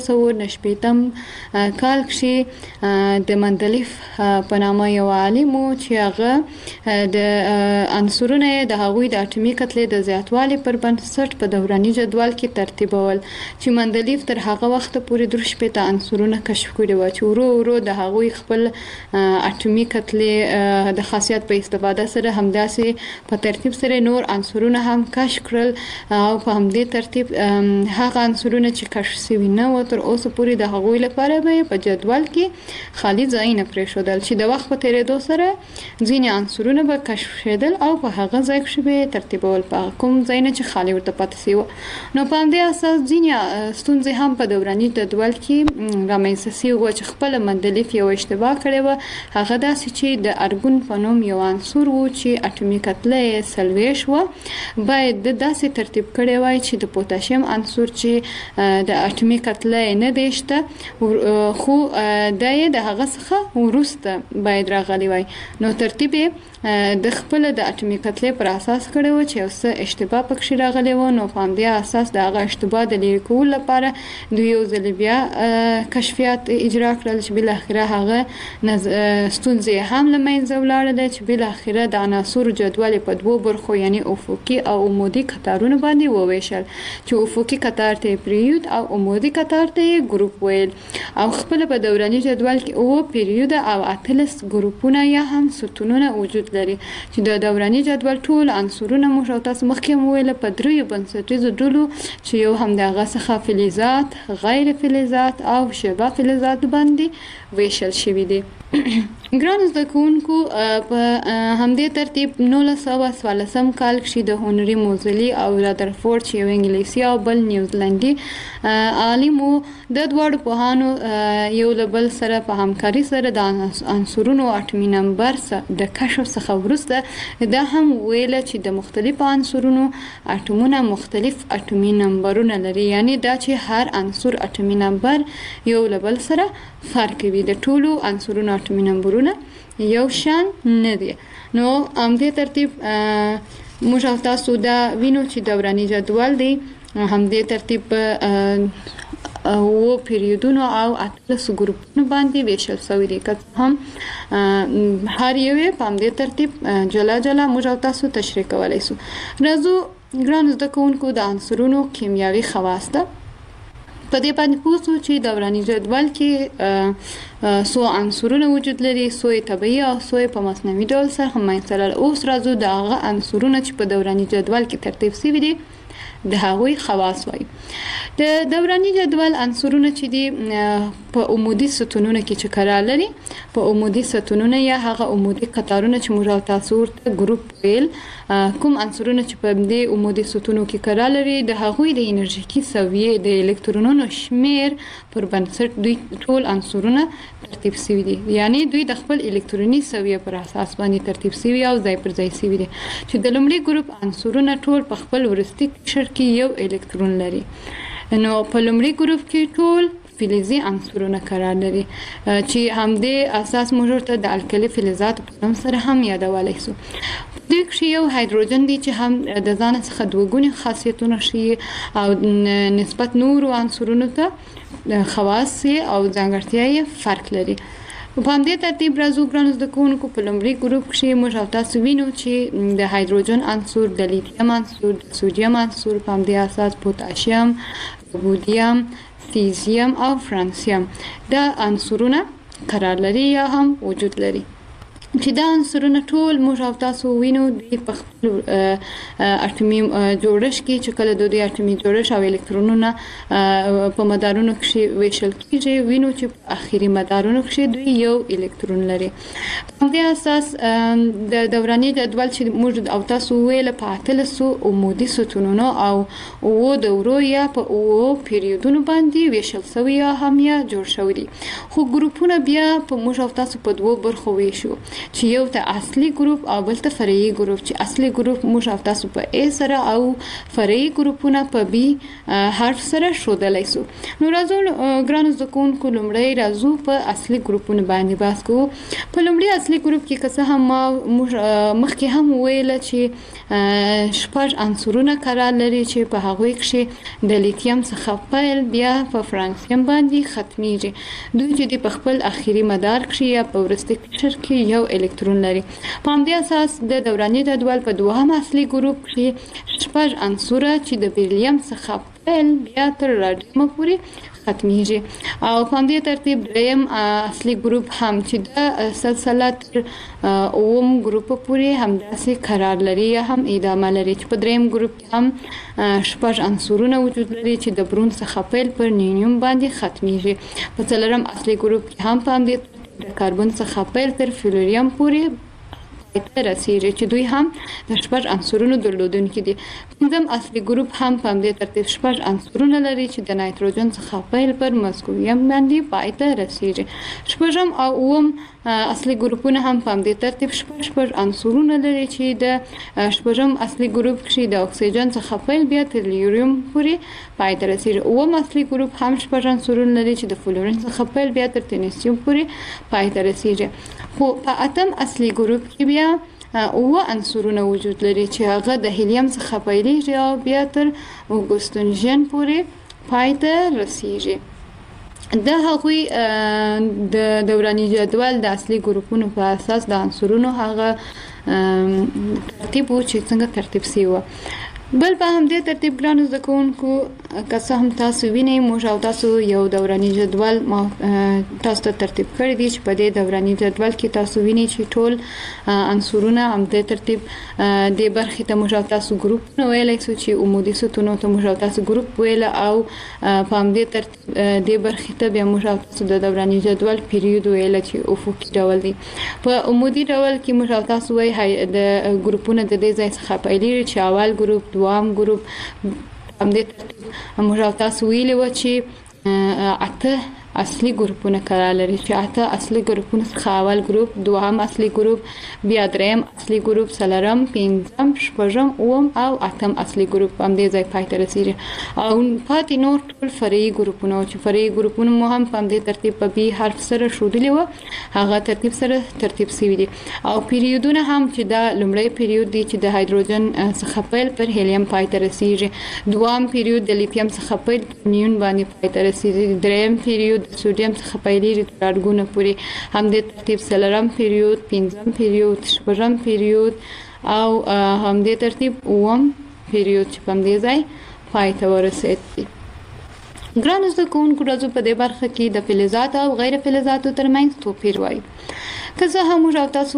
1890 کال کې د مندلیف په نامه یو عالم چې هغه د عنصرونه د هغوی د اټومي کتلې د زیاتوالي پر بنسټ په دوراني جدول کې ترتیبول چې مندلیف تر هغه وخت پورې 3 عنصرونه کشف کړي و چې ورو ورو د هغوی خپل اټومي کتلې د خاصیت په استفاده سره همداسې په ترتیب سره نور عنصرونه هم کشف کړل او په همدې ترتیب هغه عنصرونه چې کشف شوي نه و تر اوسه پورې د هغوی لپاره به په جدول کې خالي ځای نه پرېښودل چې د وخت په تیریدو سره ځینې عنصرونه به کشف شیدل او په هغه ځای کې به ترتیبول په کوم ځای نه چې خالي ورته پاتې شي. نو په همدې اساس ځینې ستونزې هم په دوراني جدول کې رامنځته شوي و چې خپل مندلیف یو اشتباه کړی و. هغه داسې چې د ارګون په نوم یو عنصر و چې اټومي کتله یې 40 و باید د داسې ترتیب کړی وای چې د پوتاشیم عنصر چې د اټومي کتله نه دیشته خو د هغه څخه وروسته باید راغلی وای. نو ترتیب د خپل د اټومي کتلې پر اساس کړی و چې یو څه اشتباه پکې راغلی و. نو په همدې اساس د هغه اشتباه د لرې کولو لپاره دوی یو ځل بیا کشفیات اجرا کړل چې بل اخره هغه ستونزې هم له منځه ولاړه چې بل اخره د عناصر جدول په دوه برخو یعنی افقي او عمودي قطارونو باندې وویشل چې افقي قطار ته پیریود او عمودي قطار ته ګروپ ویل او خپل په دوراني جدول کې او پیریود او اتلس ګروپونه یا هم ستونونه وجود لري چې د دوراني جدول ټول عنصرونه مو شاو تاسو مخکې ویل په دریو بنسټیزو ډلو چې یو هم دغه څخه فلزات غیر فلزات او شبه فلزات باندې ویشل شوی دي. ګران زده کوونکو په همدې ترتیب 1914 کال کې د هنري موزلي او رادرفورد چې یو انګلیسي او بل نیوزیلندي عالم د دوړ پوهانو یو بل سره په همکاري سره د عنصرونو اټومي نمبر د کشف څخه وروسته دا هم ویل چې د مختلفو عنصرونو اټومونه مختلف اټومي نمبرونه لري یعنی دا چې هر عنصر اټومي نمبر یو بل سره فرق کوي. د ټولو عنصرونو اټومي نمبرونه یو شان نه دي. نو همدې ترتیب موږ او تاسو دا وینو چې دوراني جدول دی همدې ترتیب او پیریودونو او اتلس ګروپونو باندې ویشل شوی دی که هم هر یو په همدې ترتیب جلا جلا موږ او تاسو تشریح کولای شو. راځو ګران زده کوونکو د عنصرونو کیمیاوي خواص ته په دې باندې پوښتو چې دوراني جدول کې څو عنصرونه وجود لري څو طبيعي او څو په مصنوعي ډول سره هم مثلا اوس راځو د هغه عنصرونه چې په دوراني جدول کې ترتیب شوي دي د هغوی خواص وایي. د دوراني جدول عنصرونه چې دي په عمودي ستونونو کې چې قرار لري په عمودي ستونونو یا هغه عمودي قطارونه چې موږ تاسو ورته ګروپ ویل کوم عنصرونه چې په دې عمودي ستونو کې قرار لري د هغوی د انرژیکي سویې د الکترونونو شمیر پر بنسټ دوی ټول عنصرونه ترتیب شوي دي یعنی دوی د خپل الکتروني سویې پر اساس باندې ترتیب شوي او ځای پر ځای شوي دي چې د لومړي ګروپ عنصرونه ټول په خپل وروستي قشر کې یو الکترون لري. نو په لومړي ګروپ کې ټول فلزي عنصرونه قرار لري چې همدې اساس موږ ته د الکلي فلزات په نوم سره هم یادولای شو. د کې یو هایدروجن دی چې هم د ځان څخه دوه خاصیتونه شي او نسبت نور عنصرونو ته خواص او ځانګړتیاوې فرق لري. په همدې ترتیب راځو ګران زده کوونکو په لومړي ګروپ کې موږ تاسو وینو چې د هایدروجن عنصر د لیتیم عنصر د سوډیم عنصر په همدې اساس پوتاشیم رودیم فیزیم او فرانسیم دا عنصرونه قرار لري یا هم وجود لري چې دا عنصرونه ټول موږ او تاسو وینو د په خپل اټومي جوړښت کې چې کله د اټومي جوړښت او الکترونونه په مدارونو کې ویشل کېږي وینو چې اخیری مدارونو کې دوی یو الکترون لري په دې اساس د دوراني جدول چې موږ او تاسو ویل په 800 عمودي ستونونو او دورو یا په پیریودونو باندې ویشل شوی یا هم یا جوړ شوی دي خو ګروپونه بیا په موږ او تاسو په دوه برخو ویشو چې یو ته اصلي ګروپ او بل ته فرعي ګروپ چې اصلي ګروپ موږ او تاسو په A سره او فرعي ګروپونه په B حرف سره ښودلای شو نو راځو ګرانو زده کوونکو لومړی راځو په اصلي ګروپونو باندې بحث کوو په لومړي اصلي ګروپ کې که څه هم مخکې هم ویل چې شپږ عنصرونه قرار لري چې په هغوی کې د لیتیم څخه پیل بیا په فرانسیم باندې ختمیږي دوی چې په خپل اخیری مدار کې یا په وروستي قشر کې یو الکترون لري په همدې اساس د دوراني جدول په دوهم اصلي ګروپ کې شپږ عنصره چې د بیرلیم څخه پیل بیا تر راډیوم پورې ختمیږي او په همدې ترتیب دریم اصلي ګروپ هم چې د سلسله تر اوم ګروپ پورې همداسې قرار لري یا هم ادامه لري چې په دریم ګروپ کې هم شپږ عنصرونه وجود لري چې د برون څخه پیل پر نیونیم باندې ختمیږي په څلورم اصلي ګروپ کې هم په همدې د کاربن څخه پیل تر فلوریم پورې ته رسیږي چې دوی هم د شپږ عنصرونو درلودونکي دي پنځم اصلي ګروپ هم په همدې ترتیب شپږ عنصرونه لري چې د نایتروجن څخه پیل پر مسکویم باندې پای ته رسیږي شپږم او اووم اصلي ګروپونه هم په همدې ترتیب شپږ عنصرونه لري چې د شپږم اصلي ګروپ کې د اکسیجن څخه پیل بیا تر لیوریم پورې پای ته رسیږي اووم اصلي ګروپ هم شپږ عنصرونه لري چې د فلورین څخه پیل بیا تر تنیسیوم پورې پای ته رسیږي خو په اتم اصلي ګروپ کې بیا اوه عنصرونه وجود لري چې هغه د هیلیم څخه پیلېږي او بیا تر اوګوستنجن پورې پای ته رسیږي د هغوی د دوراني جدول د اصلي ګروپونو په اساس د عنصرونو هغه ترتیب و چې څنګه ترتیب شوی و بل په همدې ترتیب ګرانو زده کوونکو که څه هم تاسو وینئ موږ او تاسو یو دوراني جدول تاسو ته ترتیب کړی دی چې په دې دوراني جدول کې تاسو وینئ چې ټول عنصرونه همدې ترتیب د برخې ته موږ او تاسو ګروپ ویلی شو چې عمودي ستونو ته موږ او تاسو ګروپ ویل او په همدې ترتیب د برخې ته بیا موږ او تاسو د دوراني جدول پیریود ویل چې افقي ډول دی په عمودي ډول کې موږ او تاسو وایي د ګروپونه د دې ځای څخه پیلېږي چې اول ګروپ دوام ګروپ همدې ترتیب موږ او تاسو ویلي و چې اته اصلي ګروپونه قرار لري چې اته اصلي ګروپونه څخه اول ګروپ دوهم اصلي ګروپ بیا دریم اصلي ګروپ څلورم پنځم شپږم اووم او اتم اصلي ګروپ همدې ځای پای ته رسیږي او پاتې نور ټول فرعي ګروپونه چې فرعي ګروپونه مو هم په همدې ترتیب په بي حرف سره ښودلي وو هغه ترتیب سره ترتیب شوي دي او پیریودونه هم چې دا لومړی پیریود دی چې د هایدروجن څخه پیل پر هیلیم پای ته رسیږي دوام پیریود د لیتیم څخه پیل نیون باندې پای ته رسیږي دریم پیریود د سوډیم څخه پیلېږي تر اډګونه پورې همدې ترتیب څلورم پیریود پنځم پیریود شپږم پیریود او همدې ترتیب اووم پیریود چې په همدې ځای پای ته ورسېد ګرانو زده کوونکو راځو په دې برخه کې د فلزاتو او غیر فلزاتو ترمنځ توپیر وایو که څه هم موږ او تاسو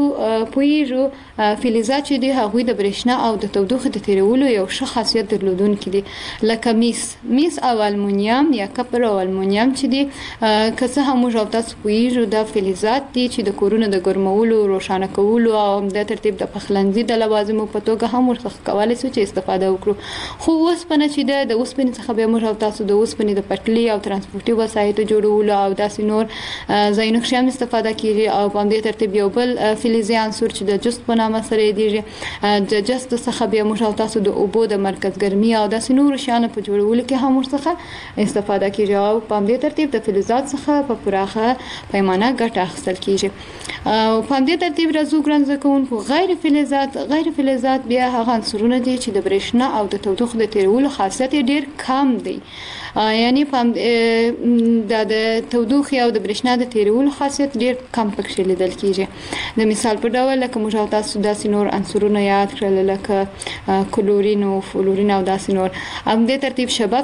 پوهیږو فلزات چې دي هغوی د برېښنا او د تودوخې د تیرولو یو ښه خاصیت درلودونکي دي لکه میس او المونیم یا کپر او المونیم چې دي که څه هم موږ او تاسو پوهیږو دا فلزات دي چې د کورونو د ګرمولو روښانه کولو او د ترتیب د پخلنځي د لوازمو په توګه هم ورڅخه کولی شو چې استفاده وکړو خو اوسپنه چې د اوسپنې څخه بیا موږ او تاسو د اوسپنې د پټلۍ او ترانسپورتي وسایطو جوړولو او داسې نور ځایونو کې هم استفاده کیږي او په همدې ترتیب یو بل فلزي عنصر چې د جست په نامه سره یادیږي د جست څخه بیا موږ او تاسو د اوبو د مرکز ګرمي او داسې نور شیانو په جوړولو کې هم ورڅخه استفاده کیږي او په همدې ترتیب د فلزات څخه په پراخه پیمانه ګټه اخیستل کیږي او په همدې ترتیب راځو ګران زده کوونکو غیر فلزات بیا هغه عنصرونه دي چې د برېښنا او د تودوخې د تیرولو خاصیت ډیر کم دی یعنی د تودوخې او د برېښنا د تیرولو خاصیت ډیر کم پکې لیدل کیږي. د مثال په ډول لکه موږ تاسو داسې نور عنصرونه یاد کړل لکه کلورین او فلورین او داسې نور. هم د ترتیب شبه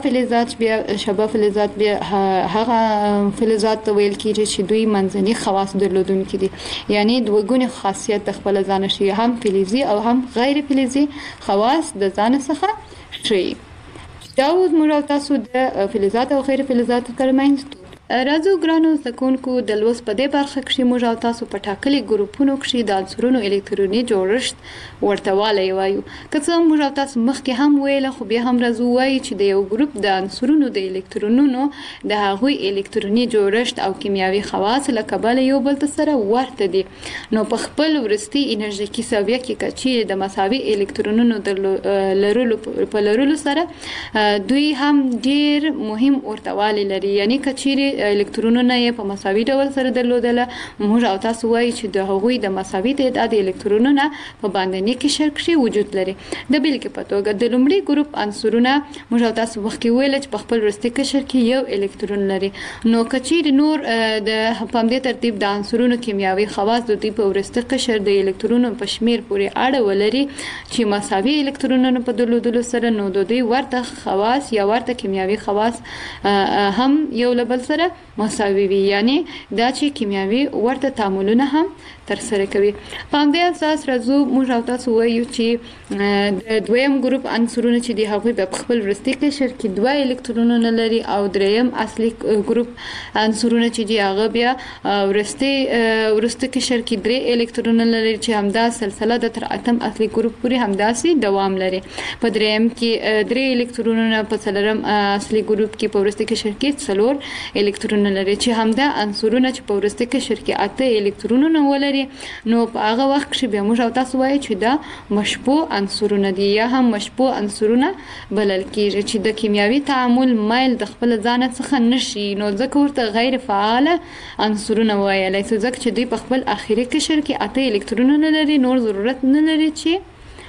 فلزات بیا هغه فلزات ویل کیږي چې دوی منځني خواص درلودونکي دي، یعنی دوه ګوني خاصیت د خپل ځان شي، هم فلزي او هم غیر فلزي خواص د ځان څخه شي. دا اوس موږ تاسو د فلزات او غیر فلزات ترمنځ راځو ګرانو زده کوونکو د لوست په دې برخه کې موږ تاسو په ټاکلي ګروپونو کې د عنصرونو الکتروني جوړښت ورته والی وایو. که څه موږ تاسو مخکې هم ویل خو بیا هم راځو وایي چې د یو ګروپ د عنصرونو د الکترونونو د هغوی الکتروني جوړښت او کیمیاوي خواص له کبله یو بل سره ورته دي. نو په خپل ورستي انرژیکي ساویه کې کچې د مساوي الکترونونو د لرلو سره دوی هم ډیر مهم ورتوالی لري، یعنی کچې الکترونونه یې په مساوي ډول سره درلودله. موږ او تاسو وایي چې د هغوی د مساوي تعداد الکترونونه په باندني قشر کې وجود لري. د بیلګې په توګه د لومړي ګروپ عنصرونه موږ او تاسو مخکې ویل چې په خپل وروستي قشر کې یو الکترون لري. نو کچیر نور د په ترتیب د عنصرونو کیمیاوي خواص د دوی په وروستي قشر د الکترونونو په شمیر پورې اړه ولري چې مساوي الکترونونه په درلودلو سره نو د دوی ورته خواص یا ورته کیمیاوي خواص هم یو له بل سره مساوي وي، یعنی دا چې کیمیاوي ورته تعاملونه هم تر سره کوي. په همدې اساس راځو موږ او تاسو وایو چې د دویم ګروپ عنصرونه چې دی هغوی په خپل وروستي قشر کې دوه الکترونونه لري او دریم اصلي ګروپ عنصرونه چې دی هغه بیا وروستي قشر کې درې الکترونونه لري چې همدا سلسله د تر اتم اصلي ګروپ پورې همداسې دوام لري. په دریم کې درې الکترونونه، په څلورم اصلي ګروپ کې په وروستي قشر کې څلور الکترونونه لري چې همدا عنصرونه چې په وروستي قشر کې اته الکترونونه ولري. نو په هغه وخت کې بیا موږ او تاسو وایو چې دا مشبوع عنصرونه دي یا هم مشبوع عنصرونه بلل کیږي چې د کیمیاوي تعامل مایل د خپل ځان څخه نشي، نو ځکه ورته غیر فعال عنصرونه وایي ځکه چې دوی په خپل اخیری قشر کې اته الکترونونه لري، نور ضرورت نه لري چې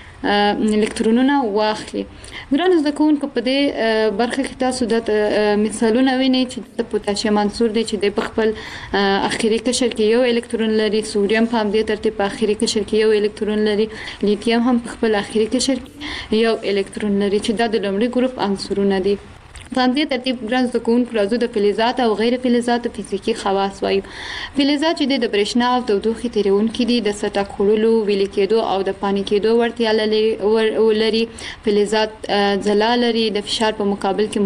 الکترونونه واخلي. ګرانو زده کوونکو په دې برخه کې تاسو د مثالونه وینئ چې د پوتاشیم عنصر دی چې د په خپل اخیری قشر کې یو الکترون لري، سوډیم په همدې ترتیب په اخیری قشر کې یو الکترون لري، لیتیم هم په خپل اخیری قشر کې یو الکترون لري چې دا د لومړي ګروپ عنصرونه دي. په همدې ترتیب ګران زده کوونکو راځو د فلزات او غیر فلزات فزیکي خواص وایو. فلزات چې د برېښنا او تودوخې تیرونکي دي، د سطح خوړلو، ویلي کېدو او د پاني کېدو وړتیا لري. فلزات ځلا لري، د فشار په مقابل کې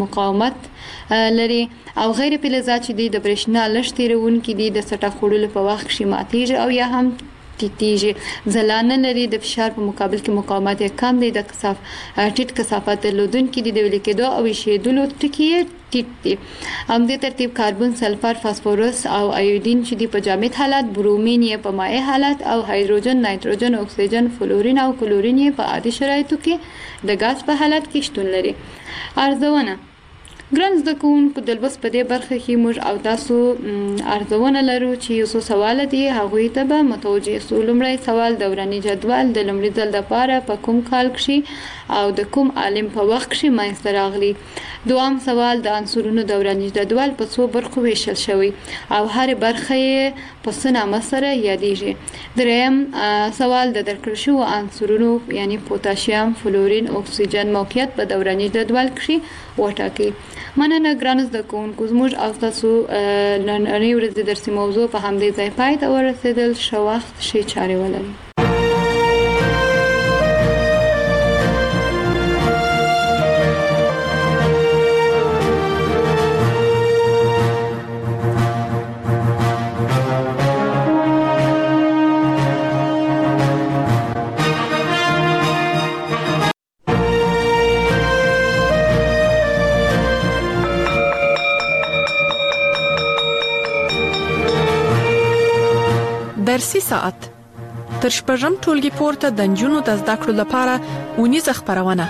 مقاومت لري. او غیر فلزات چې د برېښنا لږ تیرونکي دي، د سطح خوړلو په وخت کې ماتېږي او یا هم ټیټیږي. ځلانه لري، د فشار په مقابل کې مقاومت کم دی، د ټیټ کثافت درلودونکي دي، د ویلي کېدو او ایشېدلو ټکي ټیټ دي. همدې ترتیب کاربن، سلفر، فاسفورس او ایودین چې دی په جامد حالت، برومین یې په مائع حالت او هایدروجن، نایتروجن، اکسیجن، فلورین او کلورین یې په عادي شرایطو کې د غاز په حالت کې شتون لري. ارزونه ګران زده کوونکو د لوست په دې برخه کې موږ او تاسو ارزونه لرو چې یو څو سوال دي، هغوی ته به متوجه سو. لومړی سوال دوراني جدول د لومړي ځل لپاره په کوم کال کې او د کوم عالم په وخت کې منځته راغلی. دوم سوال د عنصرونو دوراني جدول په څو برخو ویشل شوی او هر برخه یې په څه نامه سره یادیږي. دریم سوال د درکړل شوو عنصرونو یعنی پوتاشیم، فلورین، اکسیجن موقعیت په دوراني جدول کې وټاکئ. مننه ګران زده کوونکو، زموږ او تاسو نننۍ ورځې درسي موضوع په همدې ځای پای ته ورسېدل. ښه وخت، ښې چارې ولرئ. درسي ساعت تر شپږم ټولګي پورته د نجونو د زده کړو لپاره ونیزه خبرونه.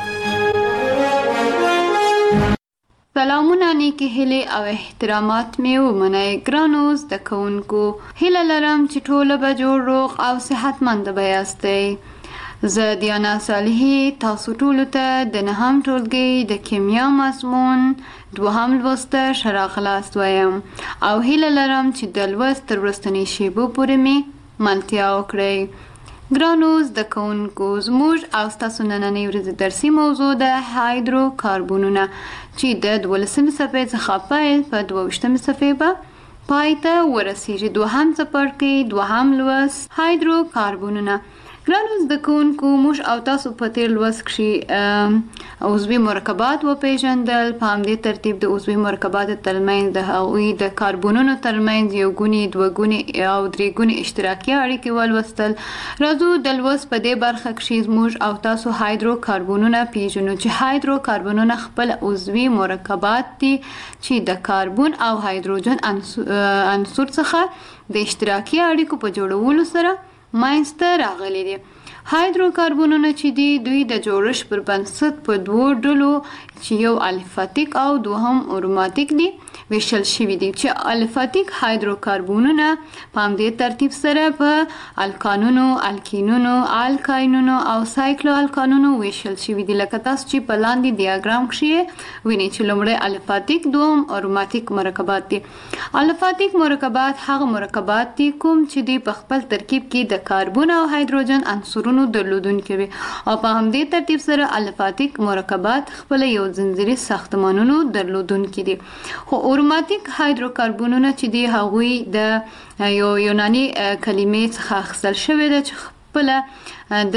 سلامونه، نیکی هیله او احترامات مې ومنئ. ګرانو زده کوونکو، هیله لرم چې ټول به جوړ، روغ او صحتمند به یاستئ. زه دیانا صالحی تاسو ټولو ته د نهم ټولګي د کیمیا مضمون دوهم لوست ښه راغلاست وایم او هیله لرم چې د لوست تر وروستنۍ شیبو پورې مې ملتیا وکړئ. ګرانو زده کوونکو، زموږ او ستاسو نننۍ ورځې درسي موضوع د هایدروکاربنونه چې د 12مې صفحې څخه پیل په 22مې صفحې به پای ته ورسیږي. دوهم څپرکی، دوهم لوست، هایدروکاربنونه. ګرانو زده کوونکو، موږ او تاسو په تیر لوست کښې عضوي مرکبات وپېژندل. په همدې ترتیب د عضوي مرکباتو ترمنځ د هغوی د کاربنونو ترمنځ یو ګونې، دوه ګونې او درې ګونې اشتراکي اړیکې ولوستل. راځو د لوست په دې برخه کښې موږ او تاسو هایدروکاربنونه پېژنو چې هایدروکاربنونه خپل عضوي مرکبات دي چې د کاربن او هایدروجن عنصر څخه د اشتراکي اړیکو په جوړولو سره منځته راغلي دي. هایدروکاربنونه چې دي دوی د جوړښت پر بنسټ په دوو ډلو چې یو الفاتیک او دوهم اروماتیک دي ویشل شوي دي، چې الفاتیک هایدروکاربنونه په همدې ترتیب سره په الکانونو، الکینونو، الکاینونو او سایکلو الکانونو ویشل شوي دي. لکه تاسو چې په لاندې ډیاګرام کښې وینئ چې لومړی الفاتیک، دوهم اروماتیک مرکبات دي. الفاتیک مرکبات هغه مرکبات دي کوم چې دوی په خپل ترکیب کې د کاربن او هایدروجن عنصرونو درلودونکي وي، او په همدې ترتیب سره الفاتیک مرکبات خپل یو ځنځیري ساختمانونو درلودونکي دي. خو اروماتیک هایدروکاربنونه چې دي هغوی د یو یوناني کلمې څخه اخیستل شوي ده چې خپله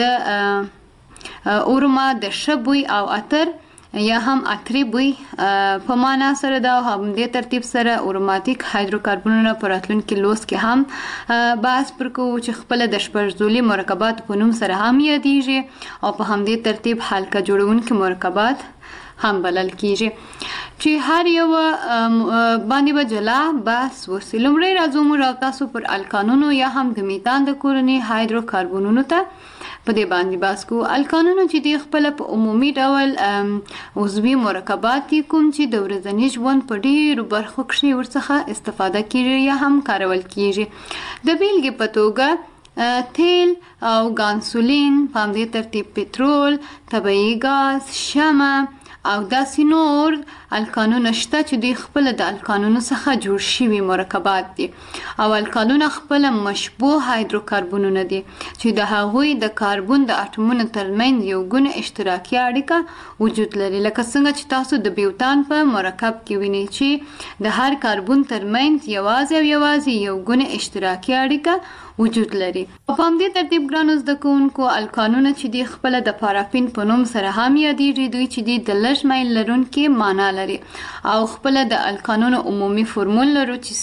د اروما د ښه بوی او عطر یا هم عطري بوی په معنا سره ده. همدې ترتیب سره اروماتیک هایدروکاربنونه په راتلونکي لوست کې هم بحث پر کوو چې خپله د شپږ مرکبات په نوم سره هم یادیږي او په همدې ترتیب حلقه جوړونکي مرکبات هم بلل کیږي، چې هر یو باندې به جلا بحث وسي. لومړی راځو موږ او تاسو پر الکانونو یا هم د میتان د کورنۍ هایدروکاربنونو ته په دې باندې بحث کوو. الکانونو چې دي خپله په عمومي ډول عضوي مرکبات دي کوم چې د ورځني ژوند په ډېرو برخو کښې ورڅخه استفاده کیږي یا هم کارول کیږي. د بیلګې په توګه تیل او ګانسولین، په همدې ترتیب پټرول، طبیعي ګاز، شمع او داسې نور الکانونه شته چې دوی خپله د الکانونو څخه جوړ شوي مرکبات دي، او الکانونه خپله مشبوه هایدروکاربنونه دي چې د هغوی د کاربن د اټومونو ترمنځ یو ګونه اشتراکي اړیکه وجود لري. لکه څنګه چې تاسو د بیوتان په مرکب کې وینئ چې د هر کاربن ترمنځ یوازې یو ګونه اشتراکي اړیکه وجود لري. په همدې ترتیب ګرانو زده کوونکو، الکانونه چې دي خپله د پارافین په نوم سره هم یادیږي. دوی چې دي د لږ میل لرونکي معنا لري او خپله د الکانونو عمومي فورمول لرو چې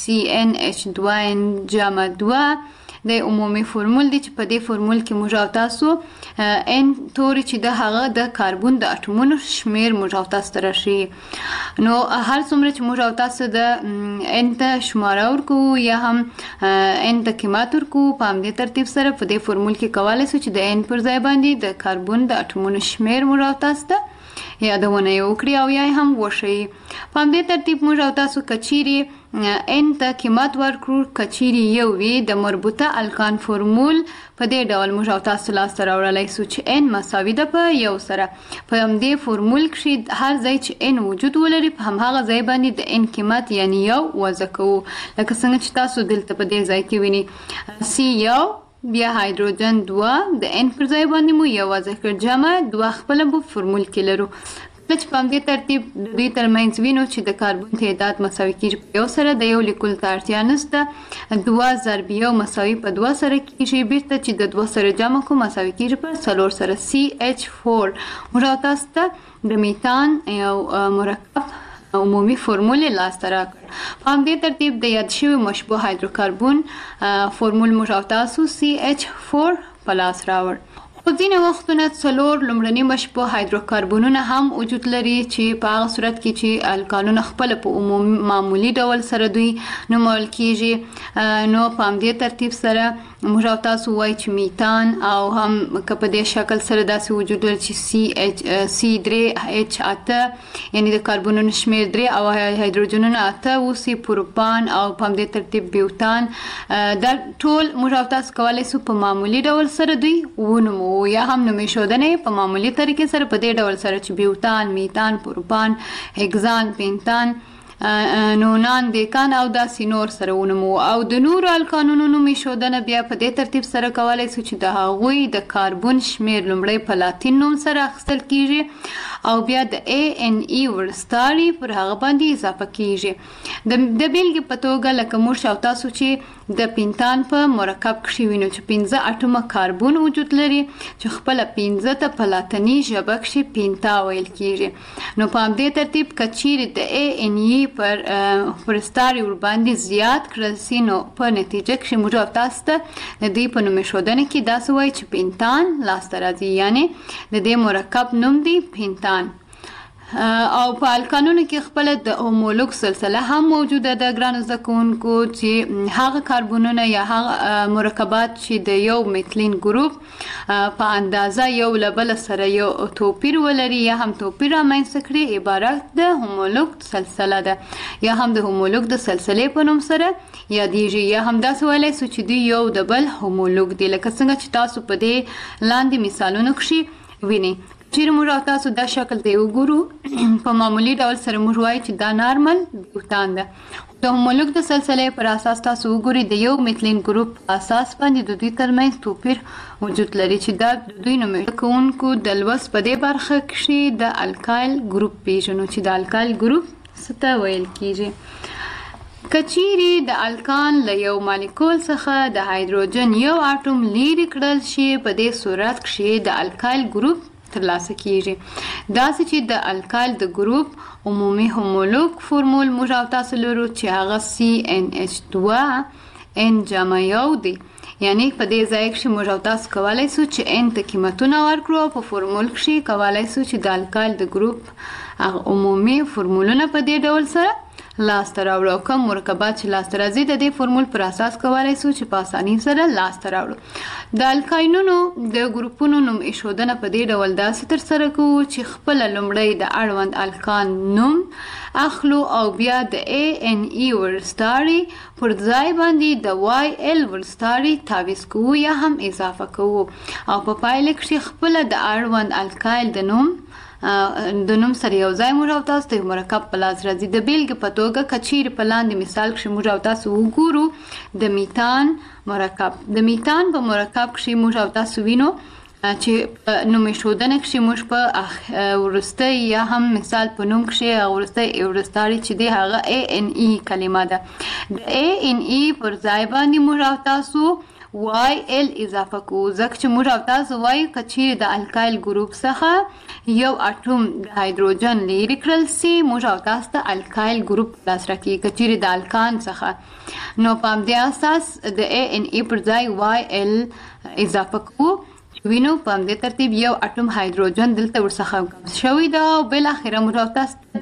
CnH2n جمع 2 د عمومي فورمول دی چې په دې فورمول کې موږ او تاسو ان توري چې د هغه د کاربن د اټومونو شمیر موږ او تاسو ته راشي. نو هر څومره چې موږ او تاسو د ان ته شماره ورکوو یا هم ان ته قیمت ورکوو، په همدې ترتیب سره په دې فورمول کې کولی شو چې د ان پر ځای باندې د کاربن د اټومونو شمیر موږ او تاسو ته یادونه یې وکړي او یا هم وښیي. په همدې ترتیب موږ او تاسو کچیرې ان ته قیمت ورکړو، کچیرې یو وي، د مربوطه الکان فورمول په دې ډول موږ او تاسو لاسته راوړلی سو چې ان مساوي ده په یو سره. په همدې فورمول کښې هر ځای چې ان وجود ولري په همهغه ځای باندې د ان قیمت یعنی یو وضع کوو. لکه څنګه چې تاسو دلته په دې ځای کې وینئ C1 بیا هایدروجن 2 د ان پر ځای باندې مو یو وضع کړ، جمع 2 خپله په فورمول کې لرو. کله چې په همدې ترتیب د دوی ترمنځ وینو چې د کاربن تعداد مساوي کېږي په یو سره، د یو لیکلو ته اړتیا نشته. 2 ضرب 1 مساوي په 2 سره کېږي، بیرته چې د 2 سره جمع کو مساوي کېږي په 4 سره. CH4 موږ او تاسو ته د میتان یو مرکب عمومي فورمول لاسته راکړ. په همدې ترتیب د یاد شوي مشبوه هایدروکاربن فورمول موږ او تاسو CH4 په لاس راوړ. خو ځینې وختونه 4 لومړني مشبوه هایدروکاربنونه هم وجود لري چې په هغه صورت کې چې الکانونه خپله په معمولي ډول سره دوی نومول کیږي. نو په همدې ترتیب سره موږ او تاسو وایي چې میتان او هم که په دې شکل سره داسې وجود لري چې C3H8 یعنی د کاربنونو شمیر 3 او هایدروجنونه 8 اوسي، پروپان او په همدې ترتیب بیوتان. دا ټول موږ او تاسو کولی سو په معمولي ډول سره دوی ونومو یا هم نومې ښودنې په معمولي طریقې سره په دې ډول سره چې بیوتان، میتان، پروپان، هکسان، پینتان نونان دیکان او داسې نور سره ونمو او د نورو الکانونو نوم ایښودنه بیا په دې ترتیب سره کولی سو چې د هغوی د کاربن شمیر لومړی په لاتین نوم سره اخیستل کیږي او بیا د ANE ورستاري پر هغه باندې اضافه کیږي. د بیلګې په توګه لکه موږ او تاسو چې د پینتان په مرکب کښې وینو چې 15 اټومه کاربن وجود لري چې خپله 15 ته په لاتیني ژبه کښې پینتا ویل کیږي. نو په همدې ترتیب که چیرې د ANE پر ستاري ورباندې زیات کړل سي نو په نتیجه کښې موږ او تاسو ته د دې په نوم ایښودنه کې داسې وایي چې پینتان لاسته راځي، یعنې د دې مرکب نوم دی پینتان. او په الکانونو کې خپله د هومولوګ سلسله هم موجوده ده ګرانو زده کوونکو چې هغه کاربنونه یا هغه مرکبات چې د یو میتلین ګروپ په اندازه یو له بل سره یو توپیر ولري یا هم توپیر رامنځته کړي عبارت د هومولوګ سلسله ده یا هم د هومولوګ د سلسلې په نوم سره یادیږي یا هم داسې ویلی سو چې دوی یو د بل هومولوګ دي لکه څنګه چې تاسو په دې لاندې مثالونو کښې وینئ. چیرې موږ او تاسو دا شکل ته وګورو په معمولي ډول سره موږ وایو چې دا نارمل بیوتان ده. د هومولوګ د سلسلې پر اساس تاسو وګورئ د یو میتلین ګروپ په اساس باندې د دوی ترمنځ توپیر وجود لري چې دا د دوی نومېږي کوونکو د لوست په دې برخه کښې د الکایل ګروپ پیژنو چې د الکایل ګروپ څه ته ویل کیږي. که چیرې د الکان له یو مالیکول څخه د هایدروجن یو اټوم لیرې کړل شي په دې صورت کښې د الکایل ګروپ ترلاسه کیږي. داسې چې د الکایل د ګروپ عمومي هومولوګ فورمول موږ او تاسو لرو چې هغه CnH2 N جمع یو دی، یعنی په دې ځای کښې موږ او تاسو کولی سو چې N ته قیمتونه ورکړو او په فورمول کښې کولی سو چې د الکایل د ګروپ هغه عمومي فورمولونه په دې ډول سره لاسته راوړو او کوم مرکبات چې لاسته راځي د دې فورمول پر اساس کولی سو چې په اسانۍ سره لاسته راوړو. د الکاینونو د ګروپونو نوم ایښودنه په دې ډول داسې ترسره کوو چې خپله لومړی د اړوند الکان نوم اخلو او بیا د ANE ورستاري پر ځای باندې د YL ورستاري تعویض کوو یا هم اضافه کوو او په پایله کښې خپله د اړوند الکایل د نوم سره یو ځای موږ او تاسو ته مرکب په لاس راځي. د بیلګې په توګه که چیرې په لاندې مثال کښې موږ او تاسو وګورو د میتان مرکب، د میتان په مرکب کښې موږ او تاسو وینو چې په نوم ایښودنه کښې موږ په وروستی یا هم مثال په نوم کښې هغه وروستی ورستاري چې دی هغه ANE کلمه ده. د ANE پر ځای باندې موږ او تاسو YL اضافه کوو ځکه چې موږ او تاسو وایو که چیرې د الکایل ګروپ څخه یو اټوم د هایدروجن لیرې کړل سي موږ او تاسو ته الکایل ګروپ لاسته راکوي. که چیرې د الکان څخه نو په همدې اساس د ANE پر ځای YL اضافه کوو. وینو په همدې ترتیب یو اټوم هایدروجن دلته ورڅخه کم شوی ده او بالاخره موږ او تاسو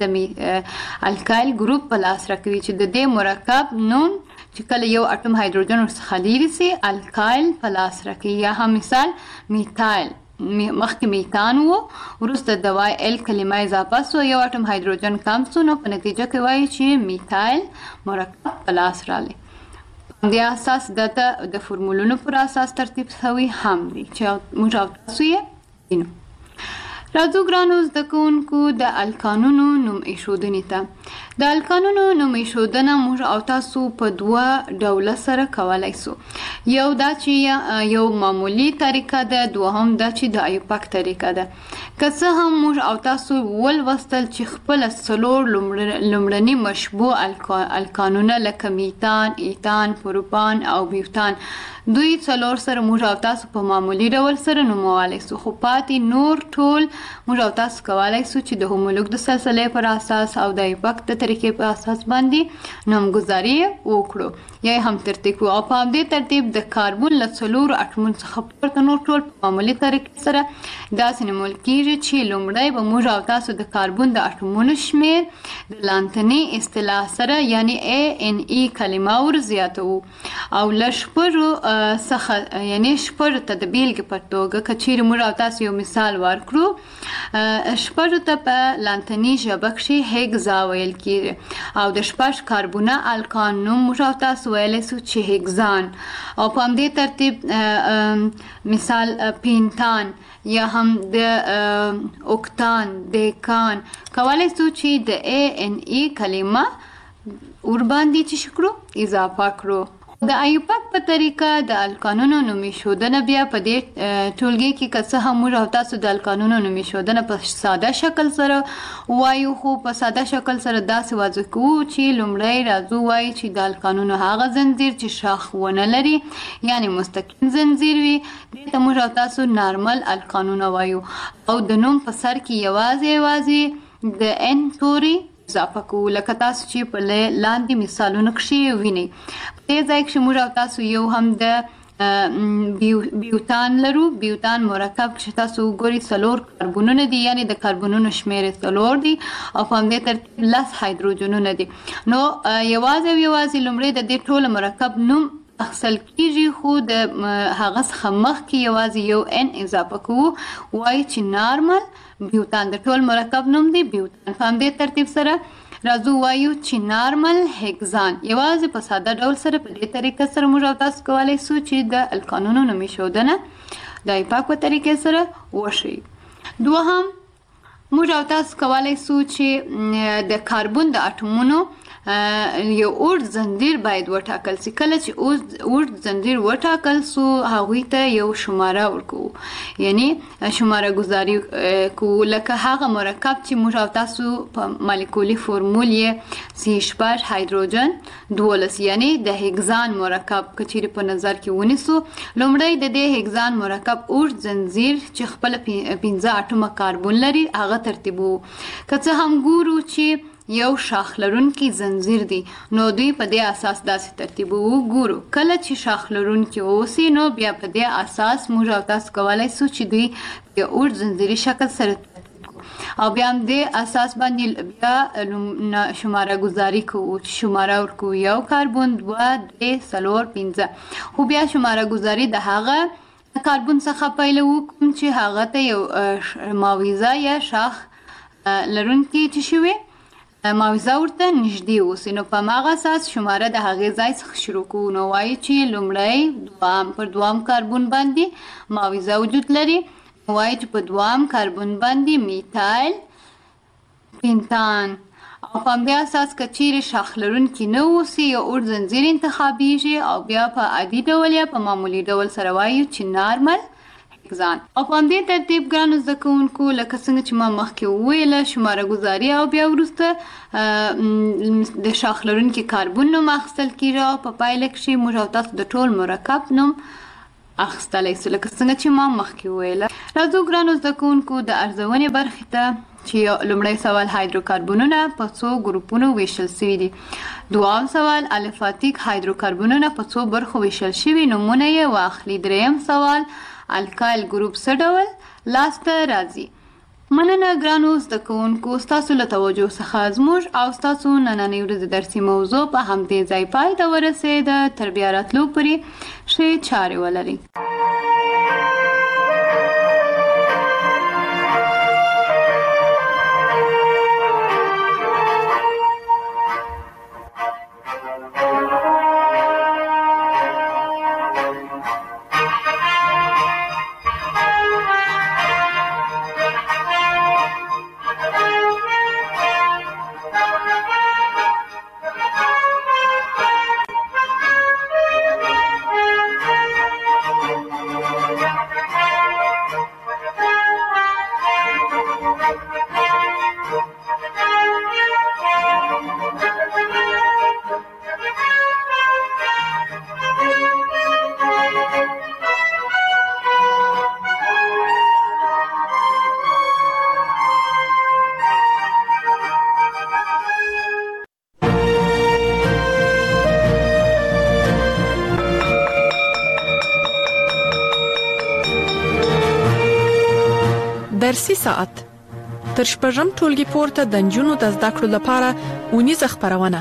د الکایل ګروپ په لاس راکوي چې د دې مرکب نوم چې کله یو اټوم هایدروجن ورڅخه لیرې سي الکایل په لاس راکوي یا هم مثال میتایل مخکې میتان و وروسته د YL کلمه اضافه سو یو اټوم هایدروجن کم سو نو په نتیجه کې وایي چې میتایل مرکب په لاس رالی. د اساس دته د فورمولونو پر اساس ترتیب شوی هم دی چې موږ او تاسو یې وینو. راځو ګرانو زده کوونکو د الکانونو نوم ایښودنې ته. د الکانونو نوم ایښودنه موږ او تاسو په دوه ډوله سره کولی سو. یو دا چې یو معمولي طریقه ده، دوهم دا چې د ایوپک طریقه ده. که څه هم موږ او تاسو ولوستل چې خپله څلور لومړني مشبوع الکانونه لکه میتان، ایتان، پروپان او بیوتان دوی څلور سره موږ او تاسو په معمولي ډول سره نومولی سو، خو پاتې نور ټول موږ او تاسو کولی سو چې د هومولوګ د سلسلې پر اساس او د ایوپک د طریقې په اساس باندې نومګذاري وکړو یا هم ترتیب کړو او په همدې ترتیب د کاربن له څلورو اټومونو څخه پورته نور ټول په معمولي طریقې سره داسې نومول کیږي چې لومړی به موږ او تاسو د کاربن د اټومونو شمیر د لانتني اصطلاح سره یعنی ANE کلمه ورزیاتو او له شپږو څخه یعنی شپږو ته د بیلګې په توګه که چیرې موږ او تاسو یو مثال ورکړو شپږو ته په لاتیني ژبه کې هیګزا ویل کیږي او د شپږ کاربونه الکان نوم موږ تاسو ویلی سو چې هیګزان او په همدې ترتیب مثال پینتان یا هم د اوکتان دیکان کولی سو چې د ANE کلمه ور باندې چې شکرو اضافه کړو. د ایوپاک په طریقه د الکانونو نومي شودنه بیا په دې ټولګي کې که څه هم موږ او تاسو د الکانونو نومي شودنه په ساده شکل سره وایو خو په ساده شکل سره داسې واضح کوو چې لومړی راځو وایي چې د الکانونو هغه زنځیر چې شاخ ونه لري یعنی مستقیم زنځیر وي دې ته موږ او تاسو نارمل الکانونه وایو او د نوم په سر کې یوازې د N توري اضافه کوو لکه تاسو چې په لاندې مثالونو کې وینئ. په دې ځای کې موږ او تاسو یو هم د بیوتان لرو. بیوتان مرکب چې تاسو وګورئ 4 کاربونونه دي یعنی د کاربونونو شمیر 4 دي او په همدې ترتیب 10 هایدروجنونه دي. نو یوازې لومړی د دې ټول مرکب نوم اخصل کیږي خو د هغه څخه مخکې یوازې یو N اضافه کوو وایي چې نارمل بیوتان د ټول مرکب نوم دی بیوتان. په همدې ترتیب سره راځو وایو چې نارمل هیګزان یوازې په ساده ډول سره په دې طریقه سره موږ او تاسو کولی سو چې د الکانونو نومي ښودنه د ایپاک په طریقې سره وشي. دوهم موږ او تاسو کولی سو چې د کاربون د اټومونو یو اوږد زنځیر باید وټاکل سي. کله چې اوږد زنځیر وټاکل سو هغوی ته یو شماره ورکوو یعنی شماره گذاری کوو لکه هغه مرکب چې موږ او تاسو په مالیکولي فورمول یې CH4 هایدروجن 12 یعنی د هیګزان مرکب که چیرې په نظر کې ونیسو لومړی د دې هیګزان مرکب اوږد زنځیر چې خپل 15 اټومه کاربون لري هغه ترتیبوو. که څه هم ګورو چې یو شاخ لرونکي زنځیر دی نو دوی په دې اساس داسې ترتیب وګورو. کله چې شاخ لرونکي اوسي نو بیا په دې اساس موږ او تاسو کولی سو چې دوی په اوږد زنځیري شکل سره او بیا هم دې اساس باندې بیا شماره گذاری کوو چې شماره ورکوو یو کاربون 2 3 4 5 خو بیا شماره گذاری د هغه کاربون څخه پیلوو کوم چې هغه ته یو ماویزه یا شاخ لرونکي چې شوي ماویزه ورته نږدې اوسي نو په هماغه اساس شماره د هغې ځای څخه شروع کوو. نو وایي چې لومړی پر دوام کاربون باندې ماویزه وجود لري وایي چې په دوام کاربون باندې میتایل پینتان او په همدې اساس که چیرې شاخ لرونکي نه اوسي یو اوږد زنځیر انتخابیږي او بیا په عادي ډول یا په معمولي ډول سره وایو چې نارمل هیګزان. او په همدې ترتیب ګرانو زده کوونکو لکه څنګه چې ما مخکې وویله شماره ګذاري او بیا وروسته د شاخ لرونکي کاربون نوم اخیستل کیږي او په پایله کې موږ او تاسو د ټول مرکب نوم اخیستلی سو لکه څنګه چې ما مخکې وویله. راځو ګرانو زده کوونکو د ارزونې برخې ته چې لومړی سوال هایدروکاربونونه په څو ګروپونو ویشل شوي دي. دوام سوال الفاتیک هایدروکاربونونه په څو برخو ویشل شوي نومونه یې واخلي. دریم سوال الکایل ګروپ څه ډول لاسته راځي. مننه ګرانو زده کوونکو ستاسو له توجه څخه زموږ او ستاسو نننۍ ورځې درسي موضوع په همدې ځای پای ته ورسېده. تر بیا راتلو پورې ښې چارې ولرئ. درسي ساعت تر شپږم ټولګي پورته د نجونو د زده کړو لپاره ونیزه خبرونه.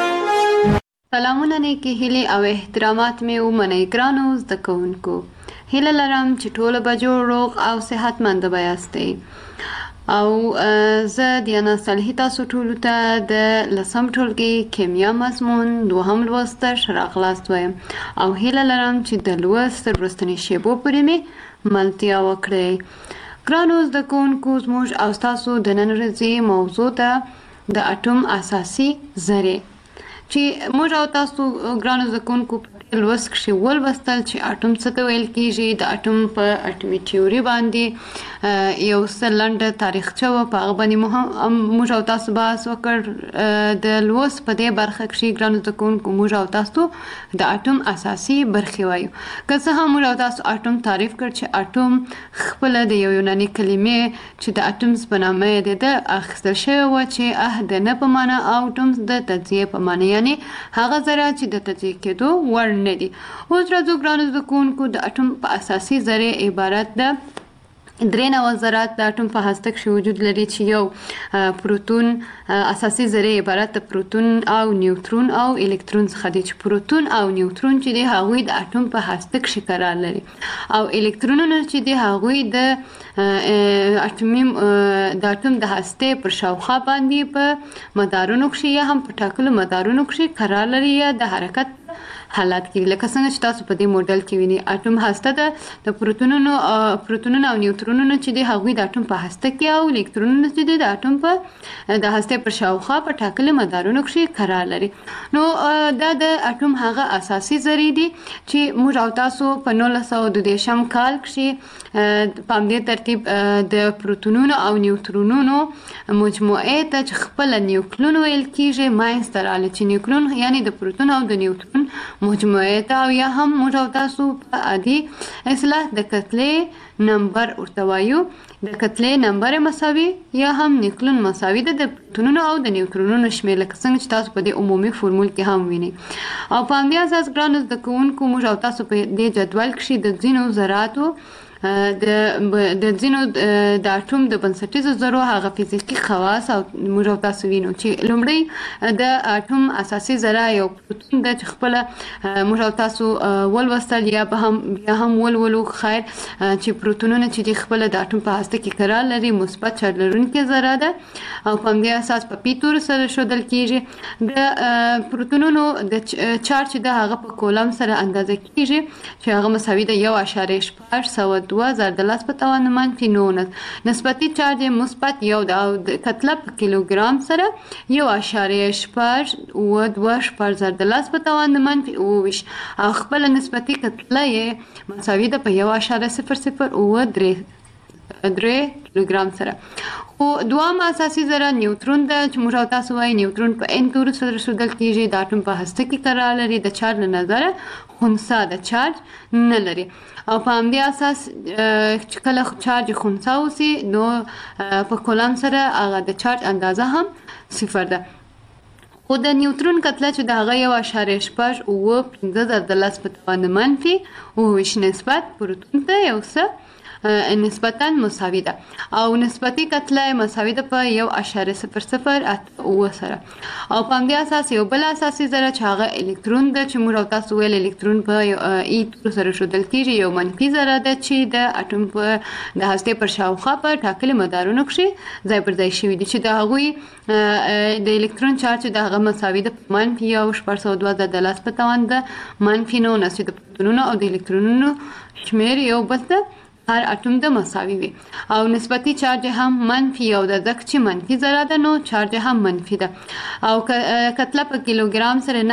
سلامونه نیکی هیلې او احترامات مې ومنئ ګرانو زده کوونکو. هیله لرم چې ټول به جوړ روغ او صحتمند به یاستئ او زه دیانا صالحي تاسو ټولو ته د 10م ټولګي کیمیا مضمون 2م لوست راغلاست وایم او هیله لرم چې د لوست وروستنۍ شیبو پورې مې ملتیا وکړئ ګرانو زده کوونکو زموږ او ستاسو د نن ورځې موضوع ده د اټوم اساسي ذرې چې موږ او تاسو ګرانو زده کوونکو لوست کښې ولوستل چې اټوم څه ته ویل کېږي د اټوم په اټومي تیوري باندې یو څه لنډه تاریخچه وه په هغه باندې موږ او تاسو بحث وکړ د لوست په دې برخه کښې ګرانو زده کوونکو موږ او تاسو د اټوم اساسي برخې وایو که څه هم موږ او تاسو اټوم تعریف کړ چې اټوم خپله د یو یوناني کلمې چې د اټومز په نامه یې ده اخیستل شوې وه چې د نه په معنی او اټومز د تجزیې په معنی یعنې هغه ذره چې د تجزیې کېدو وړ نه دي اوس راځو ګرانو زده کوونکو د اټوم په اساسي ذرې عبارت ده 93 ذرات د اټوم په هسته کښې وجود لري چې یو پروتون اساسي ذرې عبارت د پروتون او نیوترون او الکترون څخه دي چې پروتون او نیوترون چې دي هغوی د اټوم په هسته کښې قرار لري او الکترونونه چې دي هغوی د اټوم د هستې پر شاوخوا باندې په مدارونو کښې یا هم په ټاکلو مدارونو کښې قرار لري یا د حرکت حالات کې لکه څنګه چې تاسو په دې موډل کې وینئ اټوم هسته ده د پروتونونو او نیوترونونو چې دي هغوی د اټوم په هسته کې او الکترونونه چې دي د اټوم په د هستې پر شاوخوا په ټاکلي مدارونو کښې قرار لري نو دا د اټوم هغه اساسي ذرې دي چې موږ او تاسو په 1932 کال کښې په همدې ترتیب د پروتونونو او نیوترونونو مجموعې ته چې خپله نیوکلون ویل کېږي منځته راغله چې نیوکلون یعنې د پروتون او د نیوترون مجموعه ته او یا هم موږ او تاسو په عادي اصطلاح د کتلې نمبر ورته وایو د کتلې نمبر مساوي یا هم نیوکلون مساوي ده د پروتونونو او د نیوترونونو شمېر لکه څنګه چې تاسو په دې عمومي فورمول کې هم وینئ او په همدې اساس ګرانو زده کوونکو موږ او تاسو په دې جدول کښې د ځینو ذراتو د ځینو د اټوم د بنسټیزو ذرو هغه فزیکي خواص او موږ او تاسو وینو چې لومړی د اټوم اساسي ذره یو پروتون ده چې خپله موږ او تاسو ولوستل یا هم ولولو خیر چې پروتونونه چې دي خپله د اټوم په هسته کې قرار لري مثبت چارج لرونکې ذره ده او په همدې اساس په پي توري سره ښودل کېږي د پروتونونو د چارج چې ده هغه په کولم سره اندازه کېږي چې هغه مساوي ده 1.8 ضرب د 10 په توان منفي 19 نسبتي چارج مثبت یو ده او د کتله په کیلوګرام سره 1.8 او 2 ضرب د 10 په توان منفي 20 او خپل نسبتي کتله یې مساوي ده په 1.00 3 کیلوګرام سره خو دوام اساسي ذره نیوترون ده چې موږ او تاسو وایي نیوترون په ان توري سره ښودل کېږي د اټوم په هسته کې قرار لري د چارج له نظره خنثی د چارج نه لري او په همدې اساس چې کله چارج خنثی اوسي نو په کولم سره هغه د چارج اندازه هم صفر ده خو د نیوترون کتله چې د هغه 1.8 او 15 ضرب د 10 په توان منفي 20 نسبت پروتون ته یو څه نسبتاً مساوي ده او نسبتي کتله مساوي ده په 1.00 سره او په همدې اساس یو بل اساسي ذره چې هغه الکترون ده چې موږ او تاسو ویل الکترون په ای تور سره ښودل کېږي یو منفي ذره ده چې د اټوم په د هستې پر شاوخوا په ټاکلي مدارونو کښې ځای پر ځای شوي دي چې د هغوی د الکترون چارج د هغه مساوي ده په منفي 1.2 ضرب د 10 په توان ده منفي 19 چې د پروتونونو او د الکترونونو شمېر یو بل ته هر اټوم د مساوي وي او نسبتي چارج هم منفي یو ده ځکه چې منفي ذره ده نو چارج هم منفي ده او کتله په کیلوګرام سره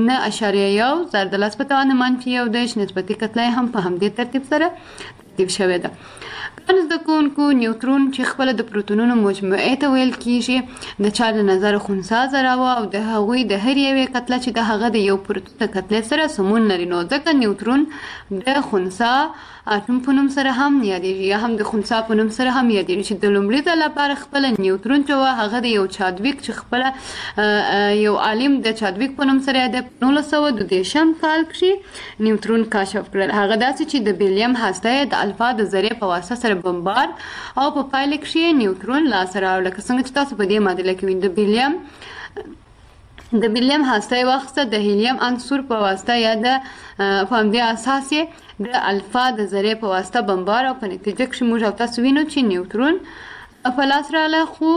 9.1 ضرب د 10 په توان منفي یو ده نسبتي کتله هم په همدې ترتیب سره ترتیب شوې ده ګرانو زده کوونکو نیوترون چې خپله د پروتونونو مجموعې ته ویل کېږي د چارج له نظره خنثی ذره وه او د هغوی د هر یوې کتله چې د هغه د یو پروتون د کتلې سره سمون لري نو ځکه نیوترون د خنثی اټوم په نوم سره هم یادېږي یا هم د خنثی په نوم سره هم یادېږي چې د لومړي ځل لپاره خپله نیوترون چې وه هغه د یو چادویک چې خپله یو عالم د چادویک په نوم سره د 1932 کال کښې نیوترون کشف کړل هغه داسې چې د بیلیم هسته یې د الفا د ذرې په واسطه سره بمبار او په پایله کښې نیوترون لاسته راوړ لکه څنګه چې تاسو په دې معادله کې وینئ د بیلیم د بیریم هسته واخسته د هیلیم عنصر په واسطه یا د په همدې اساس د الفا د ذرې په واسطه بمبار او په نتیجه کې موږ او تاسو وینو چې نیوترون په لاس رااله خو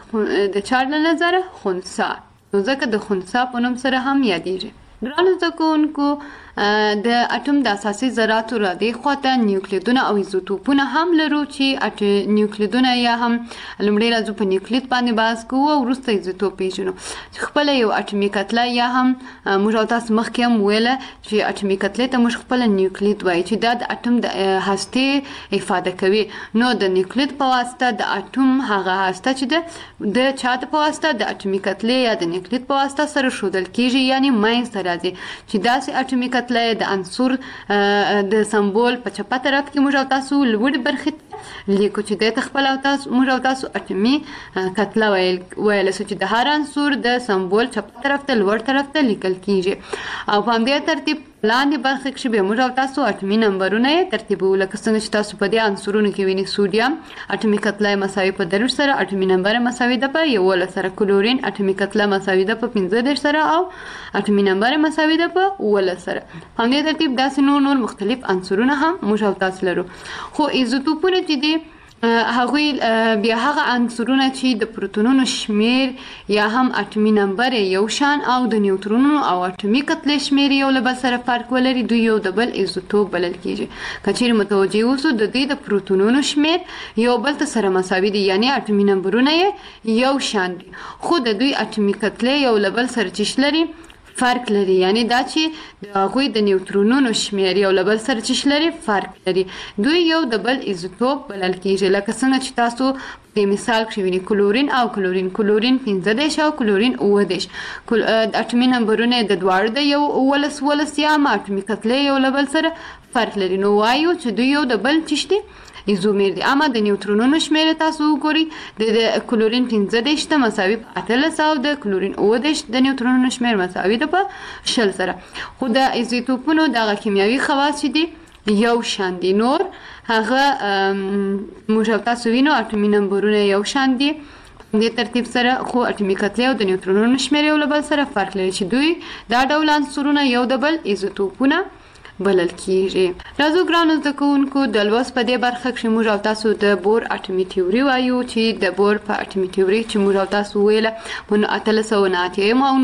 د چارج له نظره خنثی نو ځکه د خنثی په نوم سره هم یادېږي. ګرانو زده کوونکو د اټوم د اساسي ذراتو را دې خواته نیوکلیدونه او ایزوټوپونه هم لرو چې نیوکلیدونه یا هم لومړی راځو په نیوکلید باندې بحث کوو او وروسته ایزوټوپ پیژنو. خپل یو اټومي کتله یا هم موږ تاسو مخکې هم ویله چې اټومي کتلې ته موږ خپل نیوکلید وایي چې دا د اټوم د هستې افاده کوي. نو د نیوکلید په واسطه د اټوم هغه هسته چې د چا په واسطه د اټومي کتلې یا د نیوکلید په واسطه سره ښودل کیږي یعنی ماینځ ته راځي چې داسې اټومي کتله د عنصر د سمبول په چپه طرف کې موږ تاسو لوړ برخه لیکو چې د خپل او تاسو موږ تاسو اټومي کتله ویل چې د هر عنصر د سمبول چپه طرف ته لوړ طرف ته لیکل کیږي او په همدې ترتیب لاندې برخه کې به موږ تاسو اټومي نمبرونه ترتیبول لکه څنګه چې تاسو په دې عنصرونو کې وینئ سوډیم اټومي کتله مساوي په 3 سره اټومي نمبر مساوي ده په 1 سره کلورین اټومي کتله مساوي ده په 15 سره او اټومي نمبر مساوي ده په 1 سره. په همدې ترتیب داسې نور مختلف عنصرونه هم موږ تاسو لرو. خو ایزوټوپونه چې دي هغوی بیا هغه عنصرونه چې د پروتونونو شمیر یا هم اټومي نمبر یو شان او د نیوترونونو او اټومي کتلې شمیر یو له بل سره فرق ولري دوی یو د بل ایزوټوپ بلل کیږي. کچیر متوجه اوسو د دې د پروتونونو شمیر یو بل سره مساوي دي یعنی اټومي نمبرونه یو شان دي خو د دوی اټومي کتلې یو له بل سره چش لري فرق لري یعنی دا چې د هغوی د نیوترونونو شمیر یو له بل سره چش لري فرق لري دوی یو د بل ایزوټوپ بلل کیږي. لکه څنګه چې تاسو په مثال کې وینئ کلورین او کلورین 15 او کلورین 9 اټومي نمبرونه د دواړو د یو 11 یا اټومي کتلې یو له بل سره فرق لري. نو وایو چې دوی یو د بل چش دي ایزومیر دي. اما د نیوترونونو شمیر تاسو وګورئ د کلورین 15 مساوي په 18 او د کلورین 9 د نیوترونونو شمیر مساوي ده په 0 سره. خو د ایزوټوپونو دغه کیمیاوي خواص دي یو شان دي نور هغه موږ تاسو وینو اټومي نمبرونه یو شان دي د ترتیب سره خو اټومي کتلې او د نیوترونونو شمیر یو له بل سره فرق لري چې دوی دا ډول عنصرونه یو د بل ایزوټوپونه بلل کیږي. راځو ګرانو زده کوونکو د لوست په دې برخه کې موږ او تاسو د بور اټومي تیوري وایو چې د بور په اټومي تیوري چې موږ او تاسو ویله په 1890 او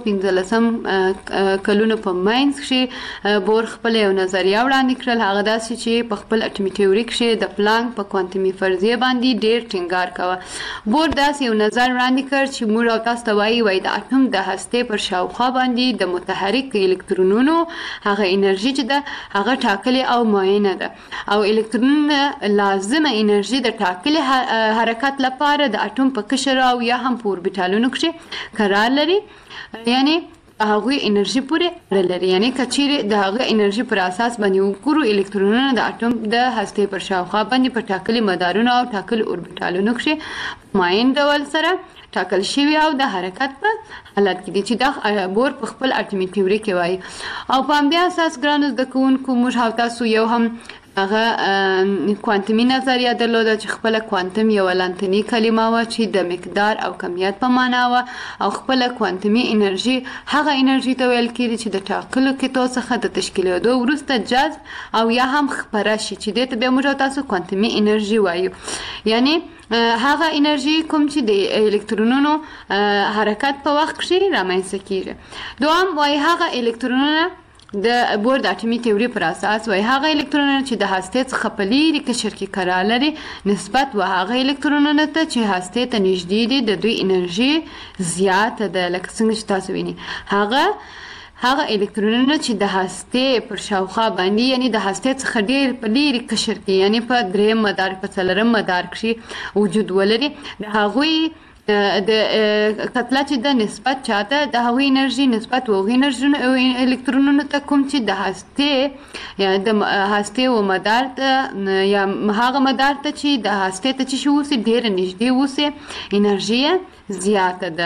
1915 کلونو په ماینز کې بور خپل یو نظریه وړاندې کړل هغه داسې چې په خپل اټومي تیوري کې د پلانک په کوانتمي فرضیه باندې ډېر ټینګار کاوه. بور داسې یو نظر وړاندې کړ چې موږ او تاسو ته وایي د اټوم د هستې پر شاوخوا باندې د متحرک الکترونونو هغه انرژي چې ده هغه ټاکلې او معینه ده او الکترونونه لازمه انرژي د ټاکلې حرکت لپاره د اټوم په قشر او یا هم په اوربیټالونو کې قرار لري یعنی هغه انرژي پورې اړه لري یعنی کچېره د هغه انرژي پر اساس باندې وګورو الکترونونه د اټوم د هستې پر شاوخوا باندې په ټاکلي مدارونو او ټاکلي اوربیټالونو کې معین ډول سره ټاکل شوی او د حرکت په حالت کې دي چې دا بور په خپل اټومي تیوري کې وایي. او په همدې اساس ګرانو زده کوونکو موږ تاسو یو هم هغه کوانتمي نظریه درلوده چې خپل کوانتم یو لانتنی کلمه و چې د مقدار او کمیت په معنا و او خپل کوانتمي انرژي هغه انرژي ته ویل کېږي چې د ټاکلو کېدو څخه د تشکیلېدو وروسته جذب او یا هم خپره شي چې دې ته بیا موږ تاسو کوانتمي انرژي وایو یعنی هغه انرژي کوم چې د الکترونونو حرکت په وخت کې رامنځته کیږي. دوام وایي هغه الکترونونه د بور د اټومي تیوري پر اساس وایي هغه الکترونونه چې د هستې څخه په لیرې قشر کې قرار لري نسبت و هغه الکترونونه ته چې هستې ته نږدې دي د دوی انرژي زیاته ده. لکه څنګه چې تاسو وینئ هغه الکترونونه چې د هستې پر شاوخوا باندې یعنی د هستې څخه ډېر په لیرې قشر کې یعنی په 3 مدار په 4 مدار کې وجود ولري د هغوی د کتله چې د نسبت چاته د هغوی انرژي نسبت وغوی انرژي الکترونونو ته کوم چې د هستې یا د هستې و مدار ته یا هغه مدار ته چې د هستې ته چې اوسي ډېر نږدې اوسي انرژي زیاته ده.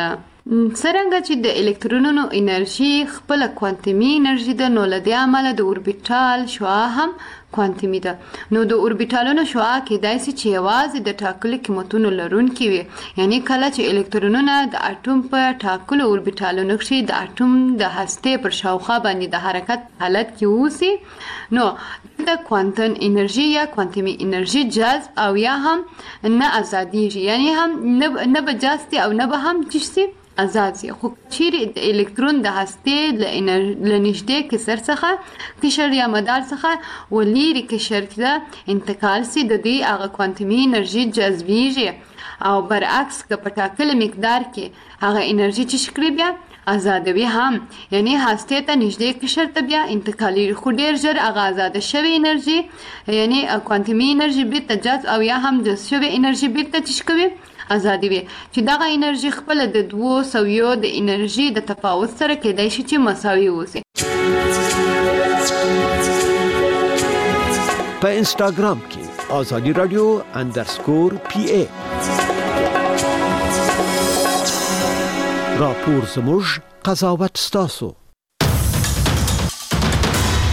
څرنګه چې د الکترونونو انرژي خپل کوانتمي انرژي ده، نو لدې عمله د اوربیټال شعاع هم کوانتمي ده. نو د اوربیټالونو شعاع کېدای شي چې یوازې د ټاکلو قیمتونو لرونکي وي، یعنی کله چې الکترونونه د اټوم په ټاکلو اوربیټالونو کې د اټوم د هستې پر شاوخوا باندې د حرکت حالت کې اوسي، نو د کوانتم انرژي یا کوانتمي انرژي جذب او یا هم نه ازاديږي، یعنی هم نه به جاستي او نه به هم چشتي آزاد شي. خو چیرې د الکترون د هستې له نږدې کسر څخه قشر یا مدار څخه ولېرې قشر ته انتقال شي، د دې هغه کوانتمي انرژي جذبېږي، او برعکس که په ټاکلي مقدار کې هغه انرژي چې شکري بیا آزادوي هم، یعنی هستې ته نږدې قشر ته بیا انتقالېږي، خو ډېر ژر هغه آزاده شوې انرژي یعنی کوانتمي انرژي بیرته جذب او یا هم جذب شوې انرژي بیرته چې کوي آزادي وي، چې دغه انرژي خپل د دوو سویو د انرژي د تفاوت سره کېدای شي چې مساوي اوسي. په انستګرام کې آزادي رادیو _PA راپور زموږ قضاوت ستاسو.